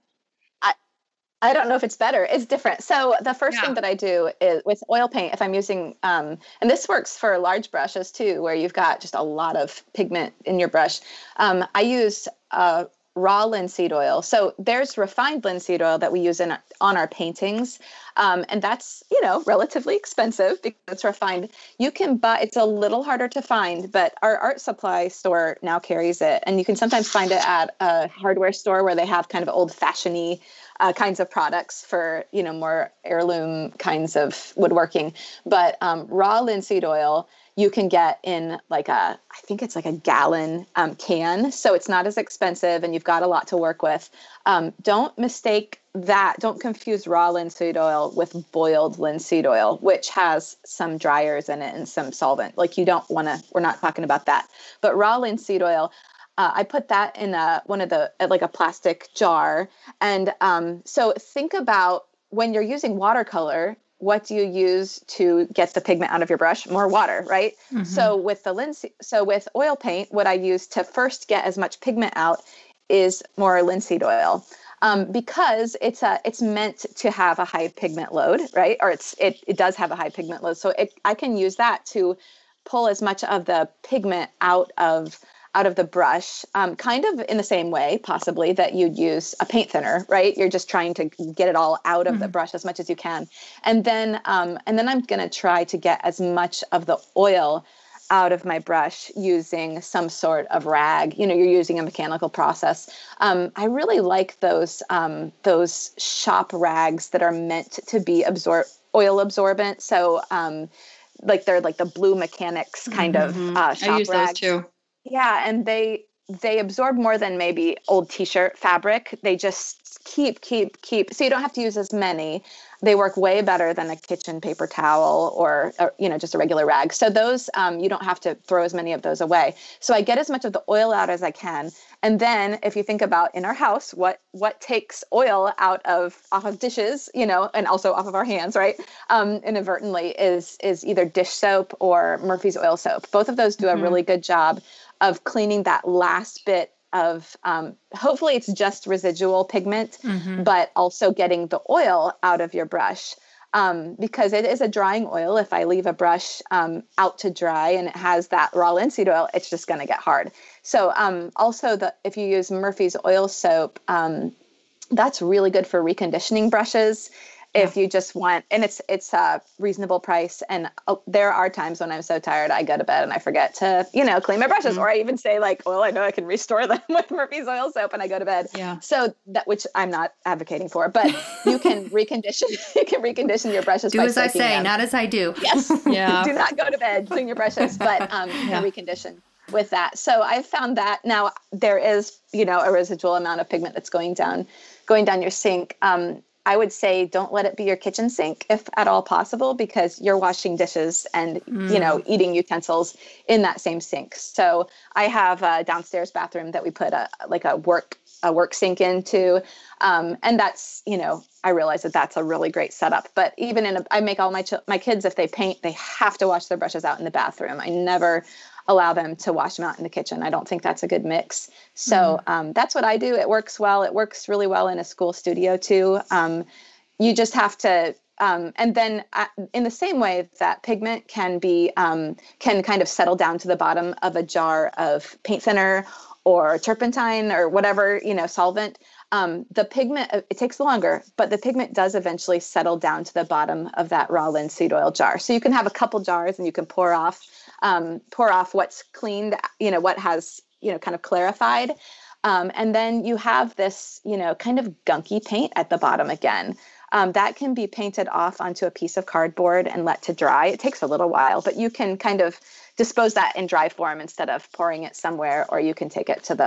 I don't know if it's better. It's different. So the first thing that I do is with oil paint, if I'm using, and this works for large brushes too, where you've got just a lot of pigment in your brush. I use raw linseed oil. So there's refined linseed oil that we use on our paintings. And that's, relatively expensive because it's refined. You can buy, it's a little harder to find, but our art supply store now carries it. And you can sometimes find it at a hardware store where they have kind of old fashioned-y kinds of products for, more heirloom kinds of woodworking. But raw linseed oil, you can get in I think it's like a gallon can. So it's not as expensive and you've got a lot to work with. Don't mistake that. Don't confuse raw linseed oil with boiled linseed oil, which has some dryers in it and some solvent. We're not talking about that. But raw linseed oil, I put that in a plastic jar. And so think about when you're using watercolor, what do you use to get the pigment out of your brush? More water, right? Mm-hmm. So with with oil paint, what I use to first get as much pigment out is more linseed oil. Because it's meant to have a high pigment load, right? Or it does have a high pigment load. So I can use that to pull as much of the pigment out of the brush, kind of in the same way, possibly, that you'd use a paint thinner, right? You're just trying to get it all out of the brush as much as you can. And then I'm going to try to get as much of the oil out of my brush using some sort of rag. You're using a mechanical process. I really like those shop rags that are meant to be oil absorbent. So they're like the Blue Mechanics kind of shop rags. I use those too. Yeah, and they absorb more than maybe old t-shirt fabric. They just keep. So you don't have to use as many. They work way better than a kitchen paper towel or just a regular rag. So those, you don't have to throw as many of those away. So I get as much of the oil out as I can. And then if you think about in our house, what takes oil off of dishes, and also off of our hands, right? Inadvertently is either dish soap or Murphy's oil soap. Both of those do a really good job of cleaning that last bit of, hopefully it's just residual pigment, but also getting the oil out of your brush. Because it is a drying oil. If I leave a brush out to dry and it has that raw linseed oil, it's just going to get hard. So also if you use Murphy's oil soap, that's really good for reconditioning brushes. If you just want, and it's a reasonable price. And there are times when I'm so tired, I go to bed and I forget to, clean my brushes, or I even say I know I can restore them with Murphy's oil soap, and I go to bed. Yeah. So which I'm not advocating for, but you can recondition. You can recondition your brushes. Do as I say, them. Not as I do. Yes. Yeah. Do not go to bed, clean your brushes, but recondition with that. So I've found that now there is, a residual amount of pigment that's going down your sink. I would say don't let it be your kitchen sink if at all possible, because you're washing dishes and, eating utensils in that same sink. So I have a downstairs bathroom that we put a work sink into. And that's, I realize that that's a really great setup. But even I make all my kids, if they paint, they have to wash their brushes out in the bathroom. I allow them to wash them out in the kitchen. I don't think that's a good mix. So that's what I do. It works well. It works really well in a school studio too. You just have to, and then in the same way that pigment can kind of settle down to the bottom of a jar of paint thinner or turpentine or whatever, solvent, the pigment, it takes longer, but the pigment does eventually settle down to the bottom of that raw linseed oil jar. So you can have a couple jars and you can pour off what's cleaned, what has, kind of clarified. And then you have this, kind of gunky paint at the bottom again. That can be painted off onto a piece of cardboard and let to dry. It takes a little while, but you can kind of dispose that in dry form instead of pouring it somewhere, or you can take it take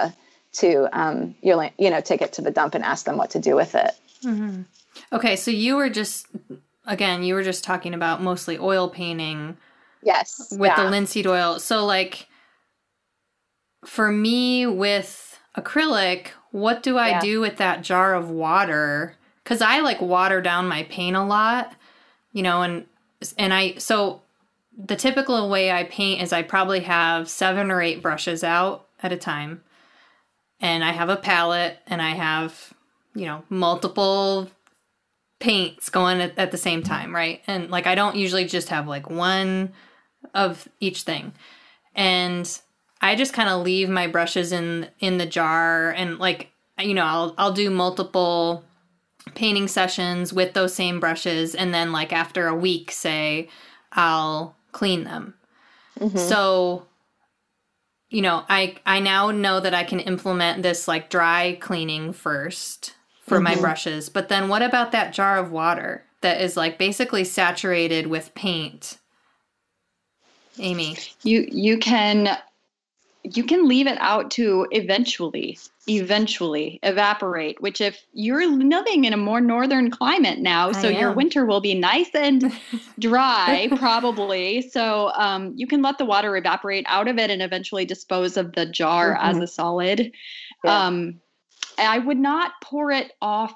it to the dump and ask them what to do with it. Mm-hmm. Okay. So you were just talking about mostly oil painting. Yes. With the linseed oil. So like for me with acrylic, what do I do with that jar of water? Because I like water down my paint a lot, so the typical way I paint is I probably have 7 or 8 brushes out at a time. And I have a palette and I have, multiple paints going at the same time, right? And like I don't usually just have like one of each thing. And I just kind of leave my brushes in the jar and like, I'll do multiple painting sessions with those same brushes, and then like after a week, say, I'll clean them. Mm-hmm. So, I now know that I can implement this like dry cleaning first for my brushes. But then what about that jar of water that is like basically saturated with paint? Amy, you can leave it out to eventually evaporate, which if you're living in a more northern climate now, so your winter will be nice and dry, probably. So you can let the water evaporate out of it and eventually dispose of the jar as a solid. Yeah. I would not pour it off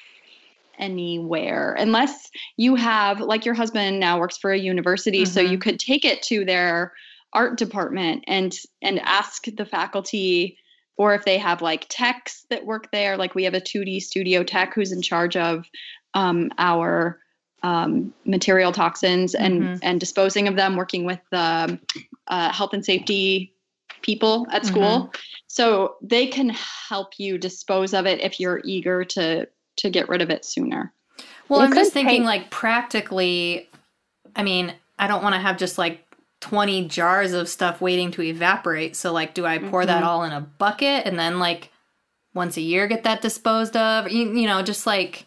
anywhere unless you have, like your husband now works for a university, so you could take it to their art department and ask the faculty, or if they have like techs that work there, like we have a 2D studio tech who's in charge of our material toxins and disposing of them, working with the health and safety people at school. So they can help you dispose of it if you're eager to get rid of it sooner. Well, I'm just thinking like practically, I mean, I don't want to have just like 20 jars of stuff waiting to evaporate. So like, do I pour that all in a bucket and then like once a year get that disposed of? Just like,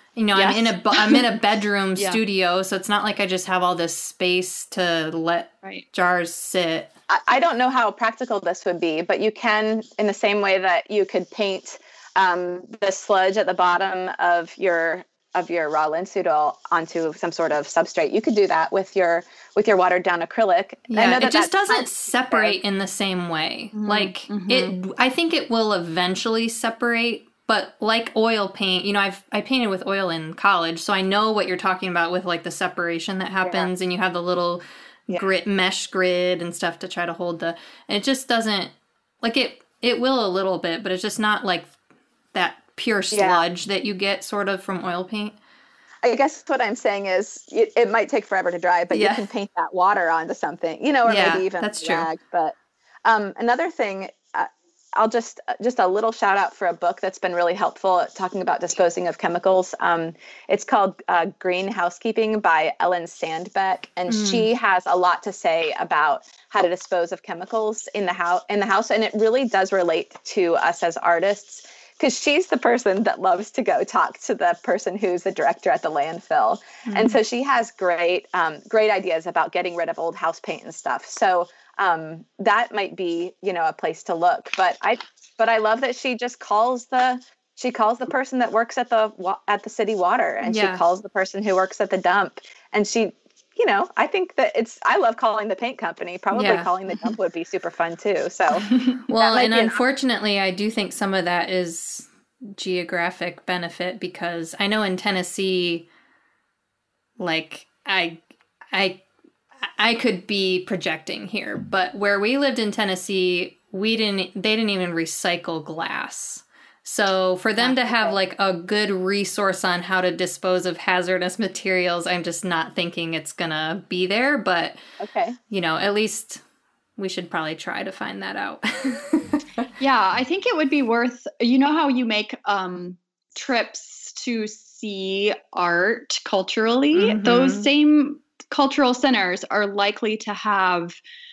yes. I'm in a bedroom studio, so it's not like I just have all this space to let jars sit. I don't know how practical this would be, but you can, in the same way that you could paint the sludge at the bottom of your raw linseed oil onto some sort of substrate. You could do that with your watered down acrylic. Yeah, it just doesn't separate in the same way. Like I think it will eventually separate, but like oil paint, I painted with oil in college, so I know what you're talking about with like the separation that happens, and you have the little mesh grid and stuff to try to hold and it just doesn't, like it will a little bit, but it's just not like that pure sludge that you get sort of from oil paint. I guess what I'm saying is it might take forever to dry, but you can paint that water onto something, or maybe even that's rag. True. But another thing, I'll just a little shout out for a book that's been really helpful at talking about disposing of chemicals. It's called Green Housekeeping by Ellen Sandbeck, and she has a lot to say about how to dispose of chemicals in the house, and it really does relate to us as artists, because she's the person that loves to go talk to the person who's the director at the landfill. And so she has great ideas about getting rid of old house paint and stuff. So that might be, a place to look. But I love that she just calls the person that works at the city water, and she calls the person who works at the dump. And she, I think that I love calling the paint company. Probably calling the dump would be super fun too. So, well, and unfortunately, I do think some of that is geographic benefit, because I know in Tennessee, like I I could be projecting here, but where we lived in Tennessee, they didn't even recycle glass. So for them to have like a good resource on how to dispose of hazardous materials, I'm just not thinking it's gonna be there, but at least we should probably try to find that out. Yeah, I think it would be worth, how you make trips to see art culturally, Mm-hmm. Those same cultural centers are likely to have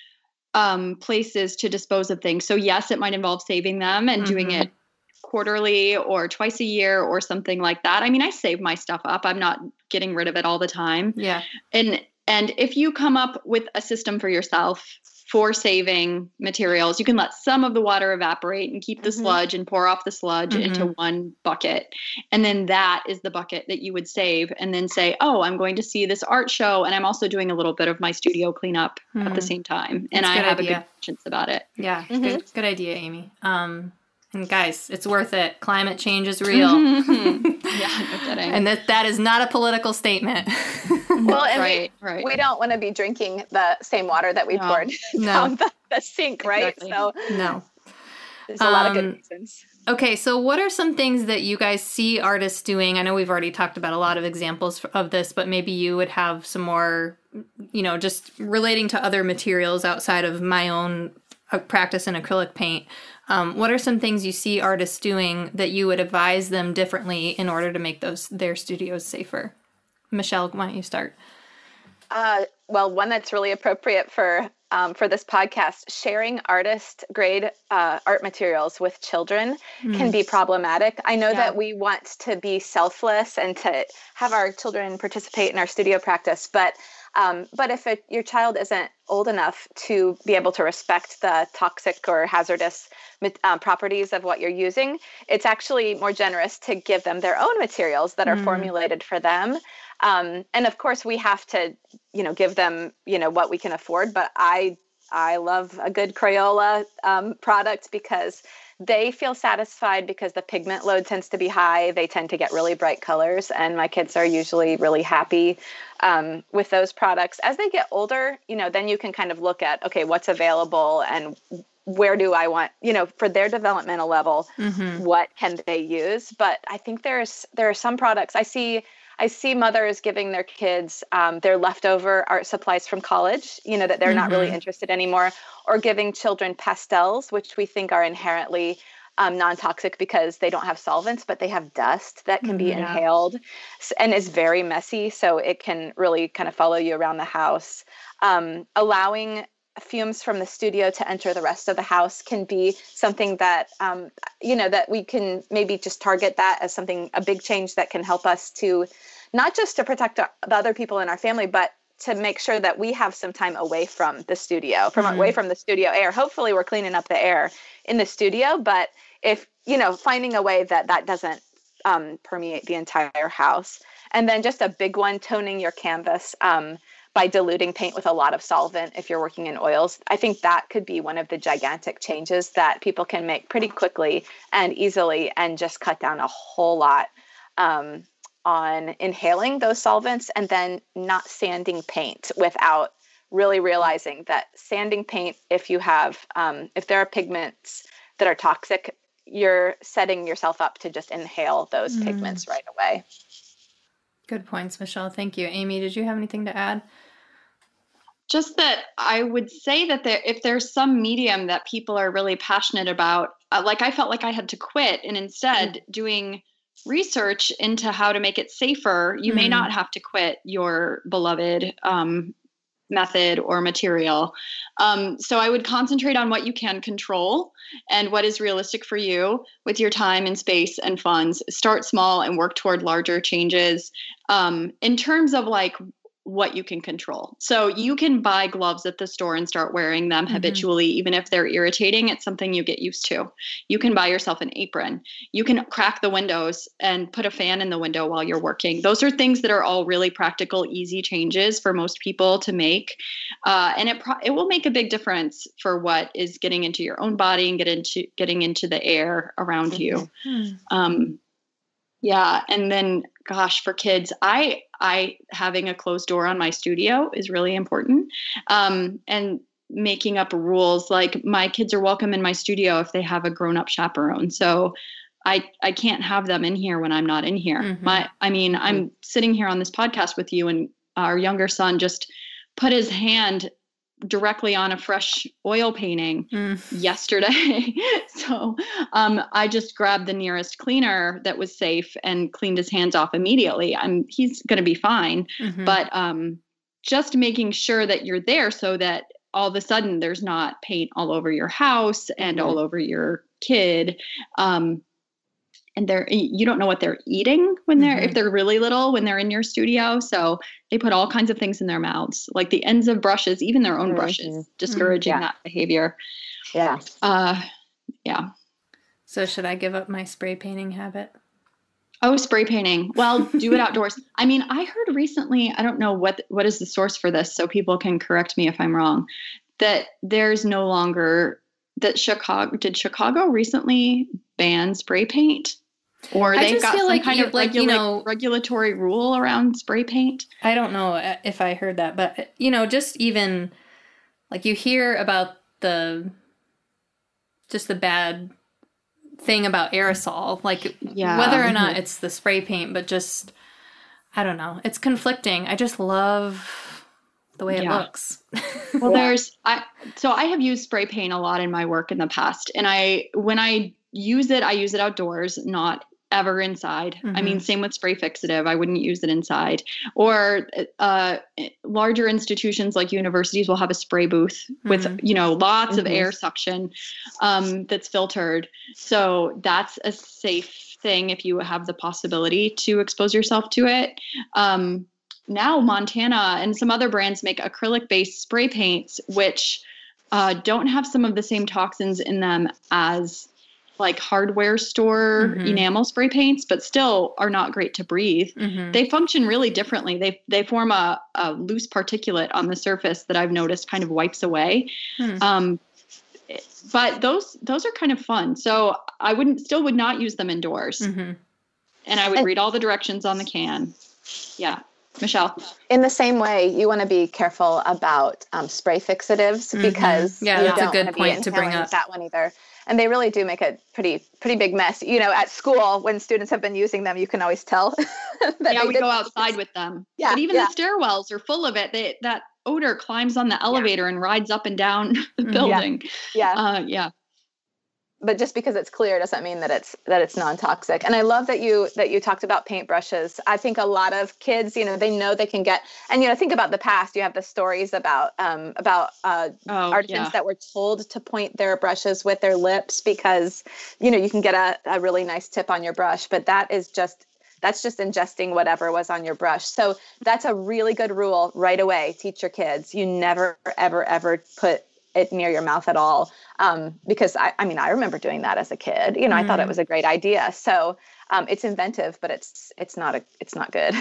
places to dispose of things. So yes, it might involve saving them and doing it quarterly or twice a year or something like that. I mean, I save my stuff up. I'm not getting rid of it all the time. Yeah. And if you come up with a system for yourself for saving materials, you can let some of the water evaporate and keep the sludge and pour off the sludge into one bucket. And then that is the bucket that you would save and then say, oh, I'm going to see this art show. And I'm also doing a little bit of my studio cleanup at the same time. And I have a good conscience about it. Yeah. Good idea, Amy. And guys, it's worth it. Climate change is real. Yeah, no kidding. And that is not a political statement. Well, and we don't want to be drinking the same water that we poured down the sink, right? Exactly. So no. There's a lot of good reasons. Okay, so what are some things that you guys see artists doing? I know we've already talked about a lot of examples of this, but maybe you would have some more, just relating to other materials outside of my own practice in acrylic paint. What are some things you see artists doing that you would advise them differently in order to make their studios safer? Michelle, why don't you start? Well, one that's really appropriate for this podcast, sharing artist-grade art materials with children can be problematic. I know that we want to be selfless and to have our children participate in our studio practice, but if your child isn't old enough to be able to respect the toxic or hazardous properties of what you're using, it's actually more generous to give them their own materials that are formulated for them. And of course, we have to, give them, what we can afford. But I love a good Crayola product because they feel satisfied because the pigment load tends to be high. They tend to get really bright colors, and my kids are usually really happy with those products. As they get older, then you can kind of look at, okay, what's available and where do I want, for their developmental level, what can they use? But I think there are some products I see mothers giving their kids their leftover art supplies from college, that they're not really interested anymore, or giving children pastels, which we think are inherently non-toxic because they don't have solvents, but they have dust that can be inhaled and is very messy. So it can really kind of follow you around the house. Allowing fumes from the studio to enter the rest of the house can be something that, that we can maybe just target that as a big change that can help us to not just to protect the other people in our family, but to make sure that we have some time away from the studio, away from the studio air. Hopefully we're cleaning up the air in the studio, but if, finding a way that doesn't permeate the entire house. And then just a big one, toning your canvas by diluting paint with a lot of solvent if you're working in oils. I think that could be one of the gigantic changes that people can make pretty quickly and easily and just cut down a whole lot on inhaling those solvents and then not sanding paint without really realizing that sanding paint, if there are pigments that are toxic, you're setting yourself up to just inhale those pigments right away. Good points, Michelle. Thank you. Amy, did you have anything to add? Just that I would say that if there's some medium that people are really passionate about, like I felt like I had to quit and instead doing research into how to make it safer, you may not have to quit your beloved method or material. So I would concentrate on what you can control and what is realistic for you with your time and space and funds. Start small and work toward larger changes in terms of like what you can control. So you can buy gloves at the store and start wearing them habitually, even if they're irritating. It's something you get used to. You can buy yourself an apron. You can crack the windows and put a fan in the window while you're working. Those are things that are all really practical, easy changes for most people to make. And it will make a big difference for what is getting into your own body and getting into the air around you. Yeah. And then gosh, for kids, I having a closed door on my studio is really important. And making up rules, like my kids are welcome in my studio if they have a grown-up chaperone. So I can't have them in here when I'm not in here. Mm-hmm. I'm sitting here on this podcast with you, and our younger son just put his hand directly on a fresh oil painting yesterday. So I just grabbed the nearest cleaner that was safe and cleaned his hands off immediately. He's going to be fine. Mm-hmm. But just making sure that you're there so that all of a sudden there's not paint all over your house and all over your kid. And you don't know what they're eating when if they're really little, when they're in your studio. So they put all kinds of things in their mouths, like the ends of brushes, even their own brushes, discouraging that behavior. Yeah. Yeah. So should I give up my spray painting habit? Oh, spray painting. Well, do it outdoors. I mean, I heard recently, I don't know what is the source for this, so people can correct me if I'm wrong, that there's no longer did Chicago recently ban spray paint? Or they've got some kind of regulatory rule around spray paint? I don't know if I heard that, but, just even, like, you hear about the bad thing about aerosol, like, whether or not it's the spray paint, but just, I don't know. It's conflicting. I just love the way it looks. Well, I have used spray paint a lot in my work in the past. And when I use it outdoors, not ever inside. I mean, same with spray fixative. I wouldn't use it inside. Or larger institutions like universities will have a spray booth with, lots of air suction that's filtered. So that's a safe thing if you have the possibility to expose yourself to it. Now Montana and some other brands make acrylic-based spray paints, which don't have some of the same toxins in them as like hardware store enamel spray paints, but still are not great to breathe. They function really differently. They form a loose particulate on the surface that I've noticed kind of wipes away. But those are kind of fun. So I would not use them indoors. And I would read all the directions on the can. Yeah. Michelle. In the same way, you want to be careful about spray fixatives because that's a good point to bring up. That one either. And they really do make a pretty big mess. At school, when students have been using them, you can always tell. We go outside with them. Yeah, but even the stairwells are full of it. That odor climbs on the elevator and rides up and down the building. Yeah. But just because it's clear doesn't mean that it's non-toxic. And I love that you talked about paintbrushes. I think a lot of kids, they know they can get, and think about the past. You have the stories about artisans that were told to point their brushes with their lips because, you can get a really nice tip on your brush. But that's just ingesting whatever was on your brush. So that's a really good rule right away. Teach your kids. You never, ever, ever put it near your mouth at all. Because I remember doing that as a kid, I thought it was a great idea. So, it's inventive, but it's not good.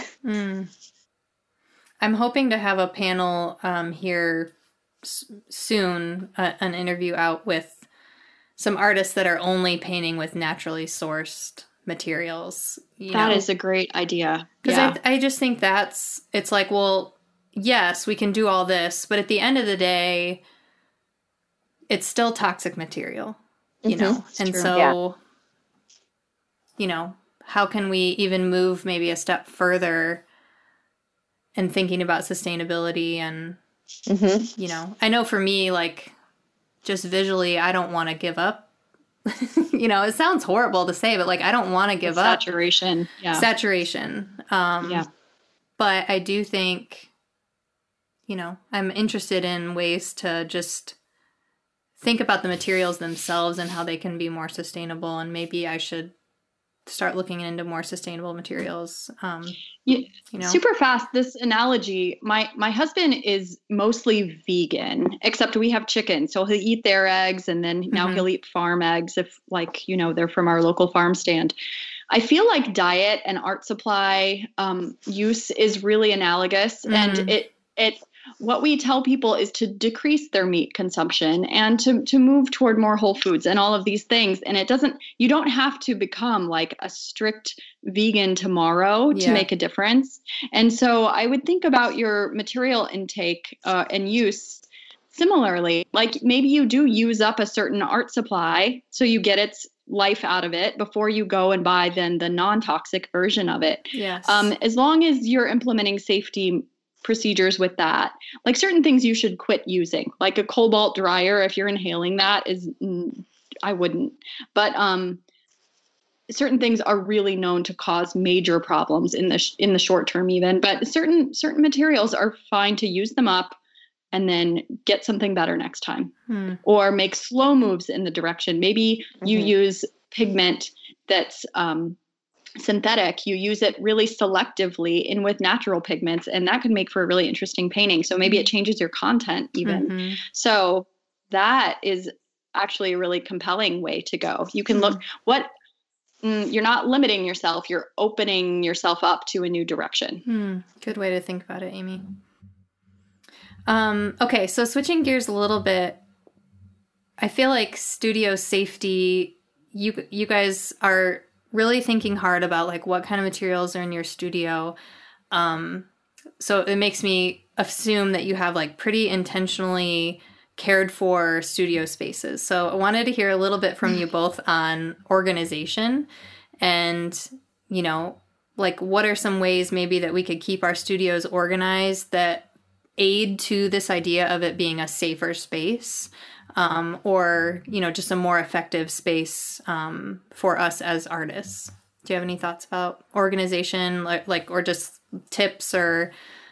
I'm hoping to have a panel, here soon, an interview out with some artists that are only painting with naturally sourced materials. That is a great idea. Because I just think it's like, well, yes, we can do all this, but at the end of the day, it's still toxic material, and true. so, how can we even move maybe a step further in thinking about sustainability? And, I know for me, like, just visually, I don't want to give up. It sounds horrible to say, but like, I don't want to give up. Saturation. But I do think, I'm interested in ways to just think about the materials themselves and how they can be more sustainable. And maybe I should start looking into more sustainable materials. Super fast. This analogy, my husband is mostly vegan, except we have chickens. So he'll eat their eggs and then now he'll eat farm eggs if they're from our local farm stand. I feel like diet and art supply use is really analogous. And what we tell people is to decrease their meat consumption and to move toward more whole foods and all of these things. And you don't have to become like a strict vegan tomorrow to make a difference. And so I would think about your material intake and use similarly. Like maybe you do use up a certain art supply so you get its life out of it before you go and buy then the non-toxic version of it. Yes. As long as you're implementing safety procedures with that, like certain things you should quit using, like a cobalt dryer. If you're inhaling that, I wouldn't. But certain things are really known to cause major problems in the short term even. But certain materials are fine to use them up and then get something better next time. Or make slow moves in the direction. Maybe you use pigment that's synthetic. You use it really selectively in with natural pigments, and that could make for a really interesting painting. So maybe it changes your content even. So that is actually a really compelling way to go. You can look you're not limiting yourself. You're opening yourself up to a new direction. Good way to think about it, Amy. Okay, so switching gears a little bit, I feel like studio safety, you guys are really thinking hard about like what kind of materials are in your studio. So it makes me assume that you have like pretty intentionally cared for studio spaces. So I wanted to hear a little bit from you both on organization and, like what are some ways maybe that we could keep our studios organized that aid to this idea of it being a safer space, or, just a more effective space for us as artists. Do you have any thoughts about organization, like or just tips or,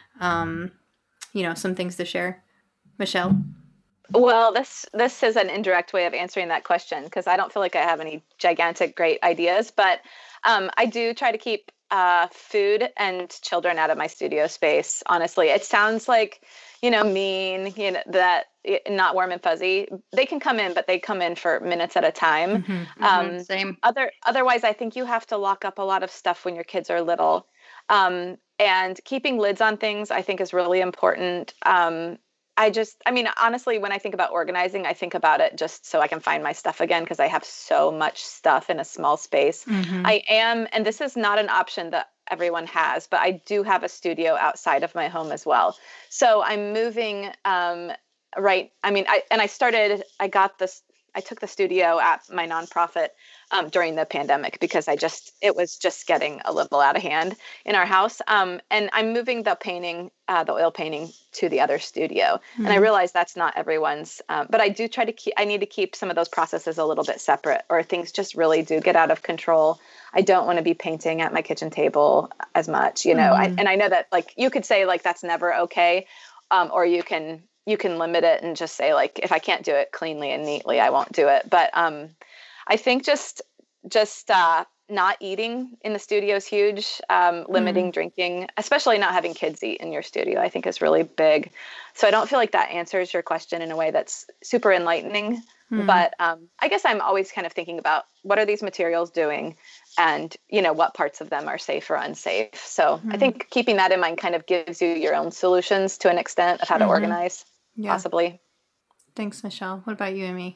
some things to share? Michelle? Well, this is an indirect way of answering that question because I don't feel like I have any gigantic great ideas, but I do try to keep food and children out of my studio space. Honestly, it sounds like, mean, that not warm and fuzzy. They can come in, but they come in for minutes at a time. Same. Otherwise, I think you have to lock up a lot of stuff when your kids are little. And keeping lids on things, I think, is really important. Honestly, when I think about organizing, I think about it just so I can find my stuff again because I have so much stuff in a small space. And this is not an option that everyone has, but I do have a studio outside of my home as well. So I'm moving, I took the studio at my nonprofit during the pandemic because it was just getting a little out of hand in our house. And I'm moving the oil painting to the other studio. And I realize that's not everyone's, but I do I need to keep some of those processes a little bit separate or things just really do get out of control. I don't want to be painting at my kitchen table as much, and I know that like you could say like, that's never okay. Or you can limit it and just say like, if I can't do it cleanly and neatly, I won't do it. But I think just not eating in the studio is huge. Limiting drinking, especially not having kids eat in your studio, I think is really big. So I don't feel like that answers your question in a way that's super enlightening. But I guess I'm always kind of thinking about what are these materials doing and, what parts of them are safe or unsafe. So I think keeping that in mind kind of gives you your own solutions to an extent of how to organize, possibly. Thanks, Michelle. What about you, Amy?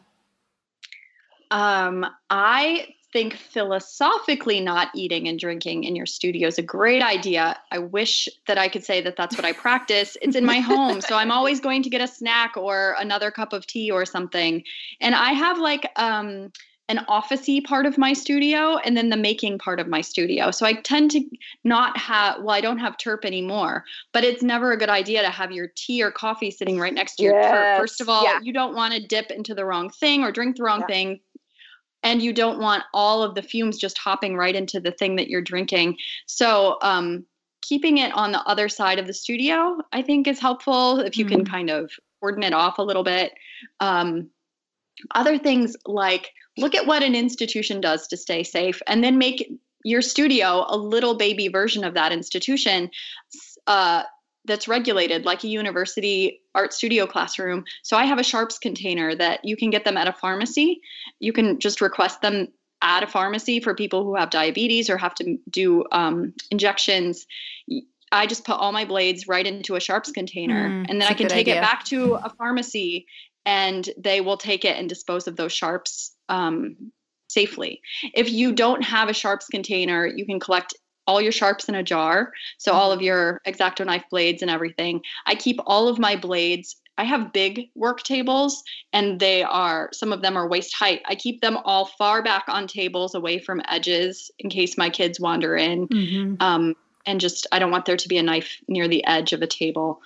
I think philosophically not eating and drinking in your studio is a great idea. I wish that I could say that that's what I practice. It's in my home, so I'm always going to get a snack or another cup of tea or something. And I have like an office-y part of my studio and then the making part of my studio. So I tend to not have, I don't have terp anymore, but it's never a good idea to have your tea or coffee sitting right next to your terp. First of all, you don't want to dip into the wrong thing or drink the wrong thing. And you don't want all of the fumes just hopping right into the thing that you're drinking. So keeping it on the other side of the studio, I think is helpful if you can kind of cordon it off a little bit. Other things like look at what an institution does to stay safe and then make your studio a little baby version of that institution that's regulated like a university art studio classroom. So I have a Sharps container that you can get them at a pharmacy. You can just request them at a pharmacy for people who have diabetes or have to do injections. I just put all my blades right into a sharps container, and then I can take it back to a pharmacy, and they will take it and dispose of those sharps safely. If you don't have a sharps container, you can collect all your sharps in a jar. So all of your X-Acto knife blades and everything. I keep all of my blades. I have big work tables, and some of them are waist height. I keep them all far back on tables away from edges in case my kids wander in. And just, I don't want there to be a knife near the edge of a table.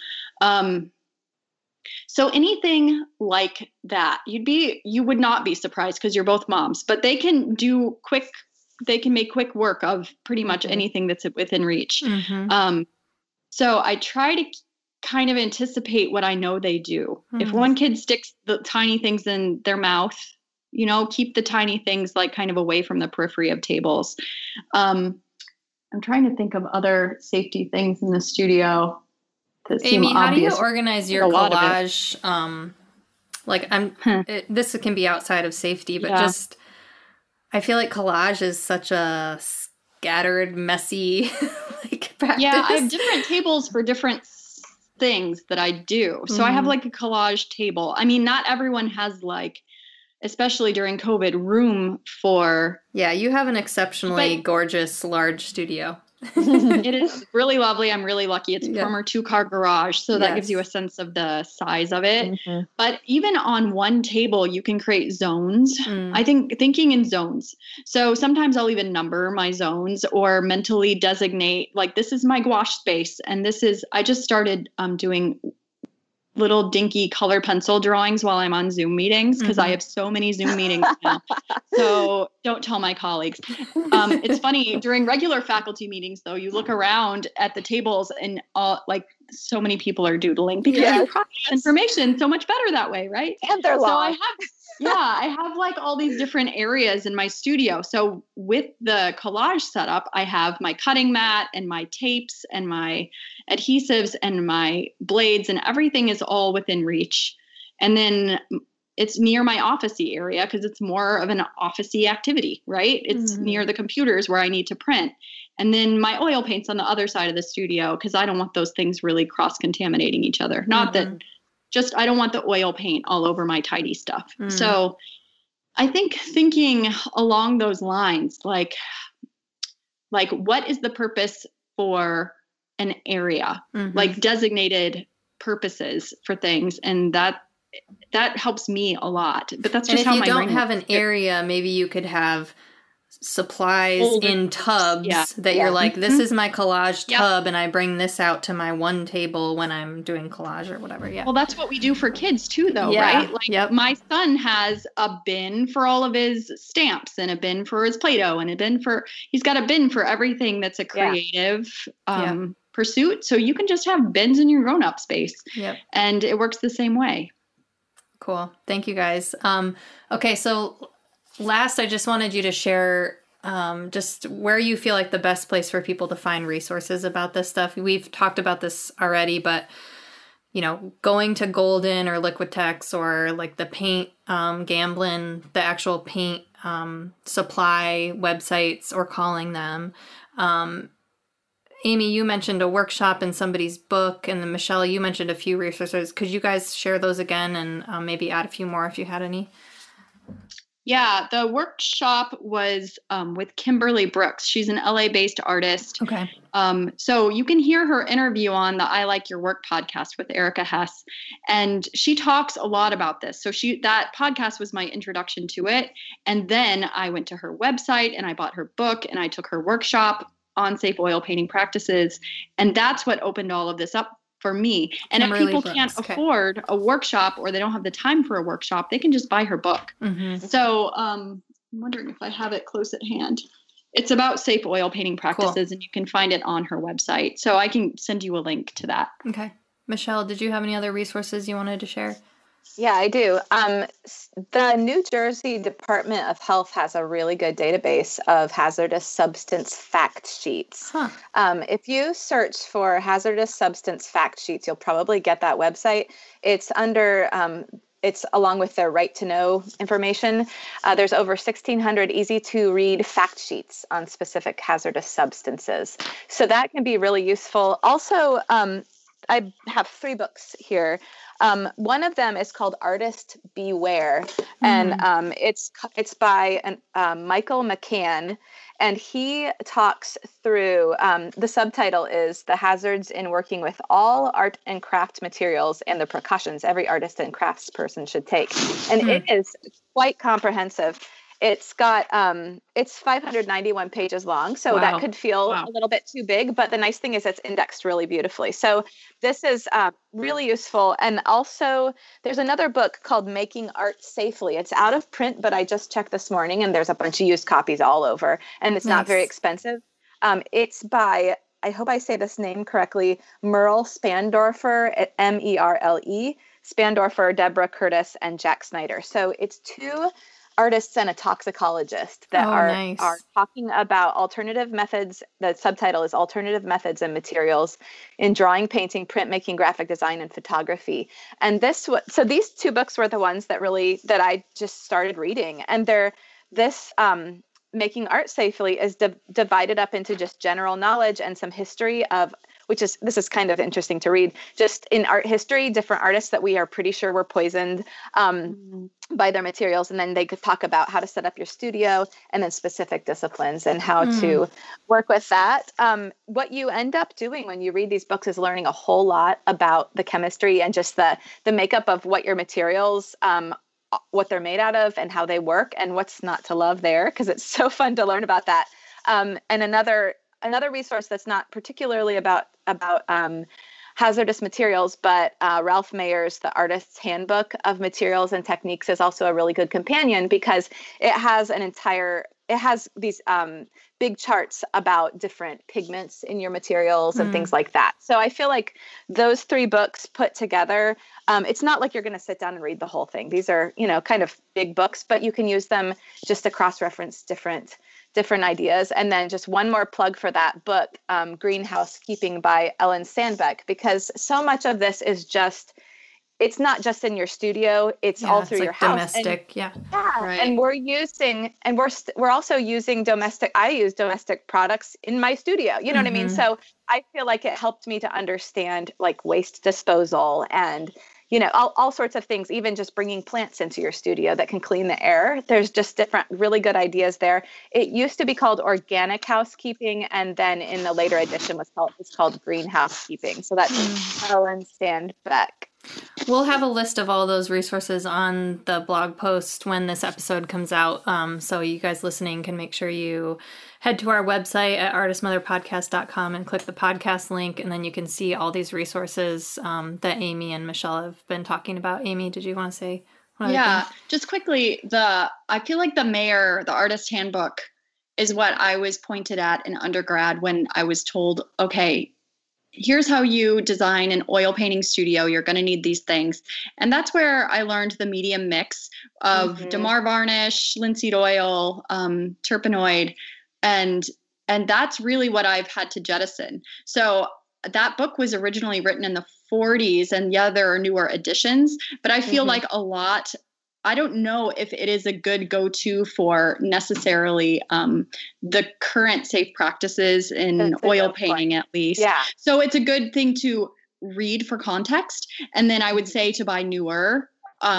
So anything like that, you would not be surprised because you're both moms, but they can make quick work of pretty much anything that's within reach. So I try to kind of anticipate what I know they do. If one kid sticks the tiny things in their mouth, keep the tiny things like kind of away from the periphery of tables. I'm trying to think of other safety things in the studio. Amy, how do you organize your collage? This can be outside of safety, but just, I feel like collage is such a scattered, messy practice. Yeah, I have different tables for different things that I do. So I have like a collage table. I mean, not everyone has especially during COVID, room for... Yeah, you have an exceptionally gorgeous, large studio. It is really lovely. I'm really lucky. It's from our 2-car garage, so that gives you a sense of the size of it. But even on one table, you can create zones. I think thinking in zones. So sometimes I'll even number my zones or mentally designate, this is my gouache space. And I just started doing little dinky color pencil drawings while I'm on Zoom meetings because I have so many Zoom meetings now. So don't tell my colleagues. It's funny, during regular faculty meetings, though, you look around at the tables and so many people are doodling because you process information so much better that way, right? And they're long. I have all these different areas in my studio. So with the collage setup, I have my cutting mat and my tapes and my adhesives and my blades, and everything is all within reach. And then it's near my office-y area because it's more of an office-y activity, right? It's near the computers where I need to print. And then my oil paint's on the other side of the studio because I don't want those things really cross-contaminating each other. Not that... Just, I don't want the oil paint all over my tidy stuff. So I think thinking along those lines, like what is the purpose for an area, designated purposes for things. And that helps me a lot, but that's just how my brain works. If you don't have an area, maybe you could have supplies in tubs that you're this is my collage tub and I bring this out to my one table when I'm doing collage or whatever. Well, that's what we do for kids too, though, right? My son has a bin for all of his stamps and a bin for his Play-Doh and he's got a bin for everything that's a creative pursuit. So you can just have bins in your grown-up space and it works the same way. Cool. Thank you guys. Okay. So last, I just wanted you to share just where you feel like the best place for people to find resources about this stuff. We've talked about this already, but, going to Golden or Liquitex or the paint, Gamblin, the actual paint supply websites or calling them. Amy, you mentioned a workshop in somebody's book, and then Michelle, you mentioned a few resources. Could you guys share those again and maybe add a few more if you had any? Yeah, the workshop was with Kimberly Brooks. She's an LA-based artist. Okay. So you can hear her interview on the I Like Your Work podcast with Erica Hess. And she talks a lot about this. So that podcast was my introduction to it. And then I went to her website and I bought her book and I took her workshop on safe oil painting practices. And that's what opened all of this up for me. And Kimberly if people Brooks. Can't afford a workshop or they don't have the time for a workshop, they can just buy her book. So I'm wondering if I have it close at hand. It's about safe oil painting practices, and you can find it on her website. So I can send you a link to that. Okay. Michelle, did you have any other resources you wanted to share? Yeah, I do. The New Jersey Department of Health has a really good database of hazardous substance fact sheets. If you search for hazardous substance fact sheets, you'll probably get that website. It's under it's along with their right to know information. There's over 1,600 easy to read fact sheets on specific hazardous substances. So that can be really useful. Also, I have 3 books here. One of them is called Artist Beware, and it's by Michael McCann, and he talks through, the subtitle is The Hazards in Working with All Art and Craft Materials and the Precautions Every Artist and Craftsperson Should Take. And it is quite comprehensive. It's got, it's 591 pages long, so that could feel a little bit too big, but the nice thing is it's indexed really beautifully. So this is really useful. And also there's another book called Making Art Safely. It's out of print, but I just checked this morning and there's a bunch of used copies all over, and it's not very expensive. It's by, I hope I say this name correctly, Merle Spandorfer, at Merle, Spandorfer, Deborah Curtis, and Jack Snyder. So it's 2 artists and a toxicologist that are talking about alternative methods. The subtitle is Alternative Methods and Materials in Drawing, Painting, Printmaking, Graphic Design, and Photography. And so these 2 books were the ones that I just started reading. And Making Art Safely is divided up into just general knowledge and some history of, this is kind of interesting to read, just in art history, different artists that we are pretty sure were poisoned by their materials. And then they could talk about how to set up your studio, and then specific disciplines and how to work with that. What you end up doing when you read these books is learning a whole lot about the chemistry and just the makeup of what your materials, what they're made out of and how they work and what's not to love there, because it's so fun to learn about that. And another resource that's not particularly about hazardous materials, but Ralph Mayer's The Artist's Handbook of Materials and Techniques is also a really good companion, because it has these big charts about different pigments in your materials and things like that. So I feel like those 3 books put together, it's not like you're going to sit down and read the whole thing. These are, kind of big books, but you can use them just to cross-reference different ideas. And then just one more plug for that book, Greenhouse Keeping by Ellen Sandbeck, because so much of this is it's not just in your studio, it's all through your house. Domestic, right. And we're also using I use domestic products in my studio. You know what I mean? So I feel like it helped me to understand like waste disposal and, all sorts of things, even just bringing plants into your studio that can clean the air. There's just different really good ideas there. It used to be called organic housekeeping, and then in the later edition it's called greenhouse keeping. So that's Ellen Sandbeck. We'll have a list of all those resources on the blog post when this episode comes out. So you guys listening can make sure you head to our website at artistmotherpodcast.com and click the podcast link. And then you can see all these resources that Amy and Michelle have been talking about. Amy, did you want to say one other thing? Just quickly, I feel like the Artist Handbook is what I was pointed at in undergrad when I was told, okay, here's how you design an oil painting studio. You're going to need these things. And that's where I learned the medium mix of Damar varnish, linseed oil, terpenoid. And that's really what I've had to jettison. So that book was originally written in the 40s, and there are newer editions, but I feel like I don't know if it is a good go-to for necessarily the current safe practices in oil painting, at least. Yeah. So it's a good thing to read for context. And then I would say to buy newer,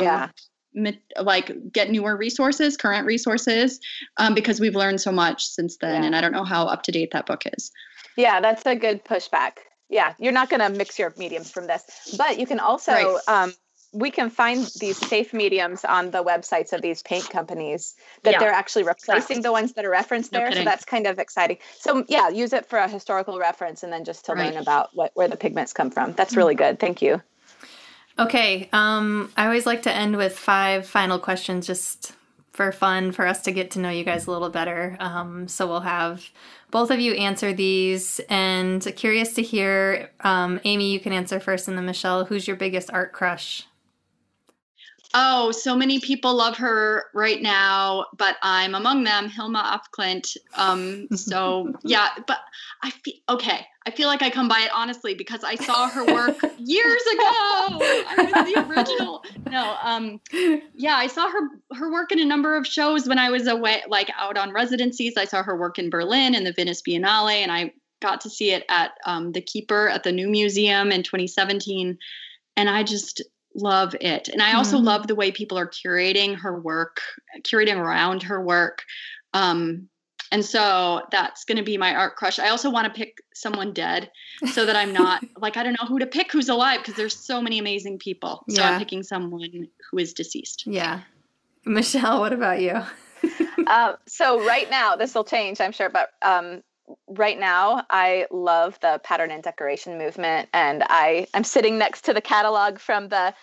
get newer resources, current resources, because we've learned so much since then. And I don't know how up to date that book is. Yeah, that's a good pushback. Yeah, you're not going to mix your mediums from this, but you can also, we can find these safe mediums on the websites of these paint companies that they're actually replacing the ones that are referenced there. So that's kind of exciting. So use it for a historical reference and then just to learn about where the pigments come from. That's really good. Thank you. Okay. I always like to end with 5 final questions just for fun, for us to get to know you guys a little better. So we'll have both of you answer these, and curious to hear, Amy, you can answer first, and then Michelle, who's your biggest art crush? Oh, so many people love her right now, but I'm among them, Hilma af Klint. So yeah, but I feel like I come by it honestly because I saw her work years ago. I was the original. No, yeah, I saw her work in a number of shows when I was away, like out on residencies. I saw her work in Berlin and the Venice Biennale, and I got to see it at the Keeper at the New Museum in 2017, and I just love it. And I also love the way people are curating her work, curating around her work. And so that's going to be my art crush. I also want to pick someone dead so that I'm not like, I don't know who to pick who's alive because there's so many amazing people. So I'm picking someone who is deceased. Yeah. Michelle, what about you? So right now, this will change, I'm sure, but right now, I love the pattern and decoration movement, and I'm sitting next to the catalog from the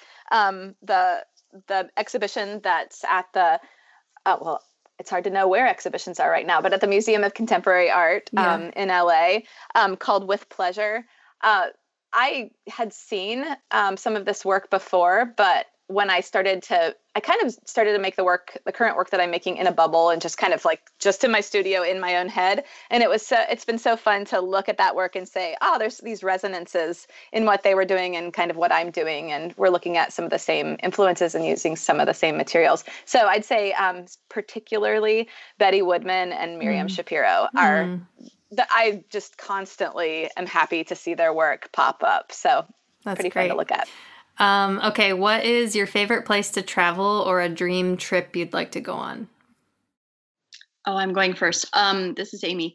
exhibition that's at the well, it's hard to know where exhibitions are right now, but at the Museum of Contemporary Art in LA, called With Pleasure. I had seen some of this work before, but when I kind of started to make the current work that I'm making in a bubble and just kind of like just in my studio in my own head. And it's been so fun to look at that work and say, oh, there's these resonances in what they were doing and kind of what I'm doing. And we're looking at some of the same influences and using some of the same materials. So I'd say particularly Betty Woodman and Miriam Shapiro are I just constantly am happy to see their work pop up. So that's pretty great. fun to look at. Okay, what is your favorite place to travel or a dream trip you'd like to go on? Oh, I'm going first. This is Amy.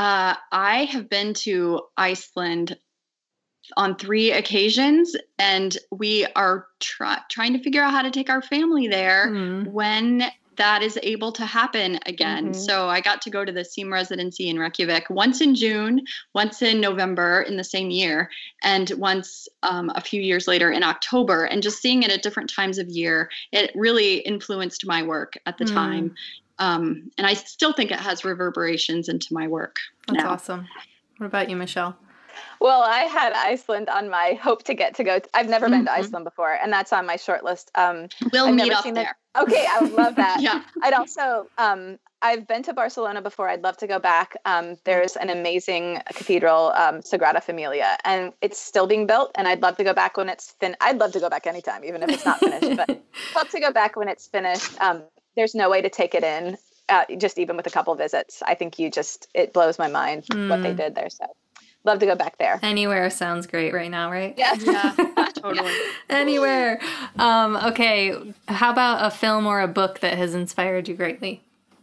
I have been to Iceland on 3 occasions, and we are trying to figure out how to take our family there when that is able to happen again. So I got to go to the SEAM residency in Reykjavik once in June, once in November in the same year, and once a few years later in October. And just seeing it at different times of year, it really influenced my work at the time. And I still think it has reverberations into my work. That's awesome. What about you, Michelle? Well, I had Iceland on my hope to get to go. I've never been to Iceland before, and that's on my short list. We'll meet up there. Okay, I would love that. Yeah. I'd also, I've been to Barcelona before. I'd love to go back. There's an amazing cathedral, Sagrada Familia, and it's still being built, and I'd love to go back when it's finished. I'd love to go back anytime, even if it's not finished, but I'd love to go back when it's finished. There's no way to take it in, just even with a couple visits. I think it blows my mind what they did there, so. Love to go back there. Anywhere sounds great right now, right? Yes. Yeah, totally. Anywhere. Okay. How about a film or a book that has inspired you greatly?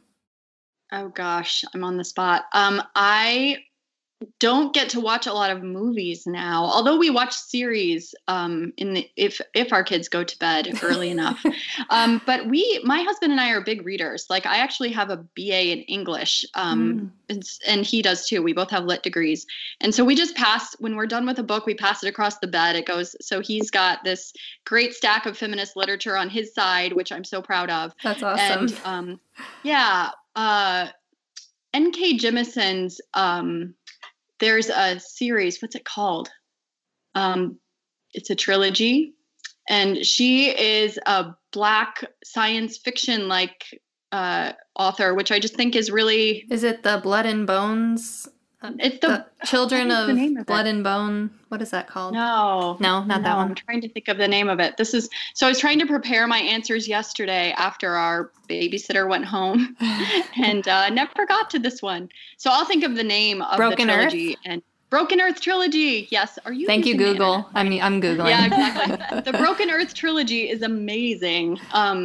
Oh gosh, I'm on the spot. I don't get to watch a lot of movies now, although we watch series if our kids go to bed early enough. But my husband and I are big readers. Like I actually have a BA in English, and he does too. We both have lit degrees, and so we just when we're done with a book, we pass it across the bed. It goes. So he's got this great stack of feminist literature on his side, which I'm so proud of. That's awesome. And N.K. Jemison's. There's a series, what's it called? It's a trilogy, and she is a Black science fiction author, which I just think is really... Is it the Blood and Bones? It's the Children of Blood and Bone. What is that called? No, not that one. I'm trying to think of the name of it. So I was trying to prepare my answers yesterday after our babysitter went home, and never got to this one. So I'll think of the name of Broken the trilogy Earth? And Broken Earth trilogy. Yes. Are you? Thank you, Google. I'm Googling. Yeah, exactly. The Broken Earth trilogy is amazing.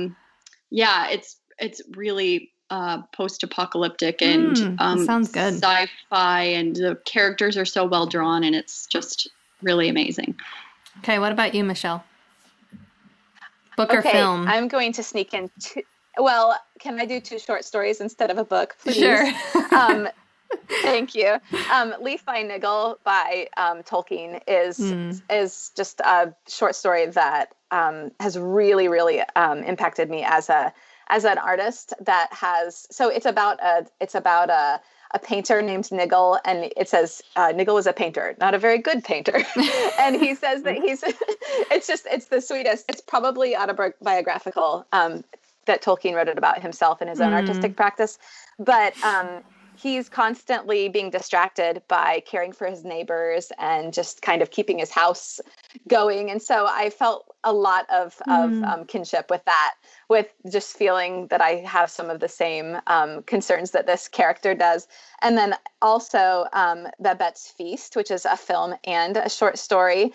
It's really post-apocalyptic and sounds good. Sci-fi, and the characters are so well drawn, and it's just really amazing. Okay, what about you, Michelle? Book or film? I'm going to sneak in can I do 2 short stories instead of a book, please? Sure. Thank you. Leaf by Niggle by Tolkien is just a short story that has really, really impacted me as an artist. It's about a painter named Nigel, and it says Nigel was a painter, not a very good painter. And he says that it's the sweetest. It's probably autobiographical, that Tolkien wrote it about himself and his own artistic practice. But he's constantly being distracted by caring for his neighbors and just kind of keeping his house going. And so I felt a lot of kinship with that, with just feeling that I have some of the same concerns that this character does. And then also Babette's Feast, which is a film and a short story,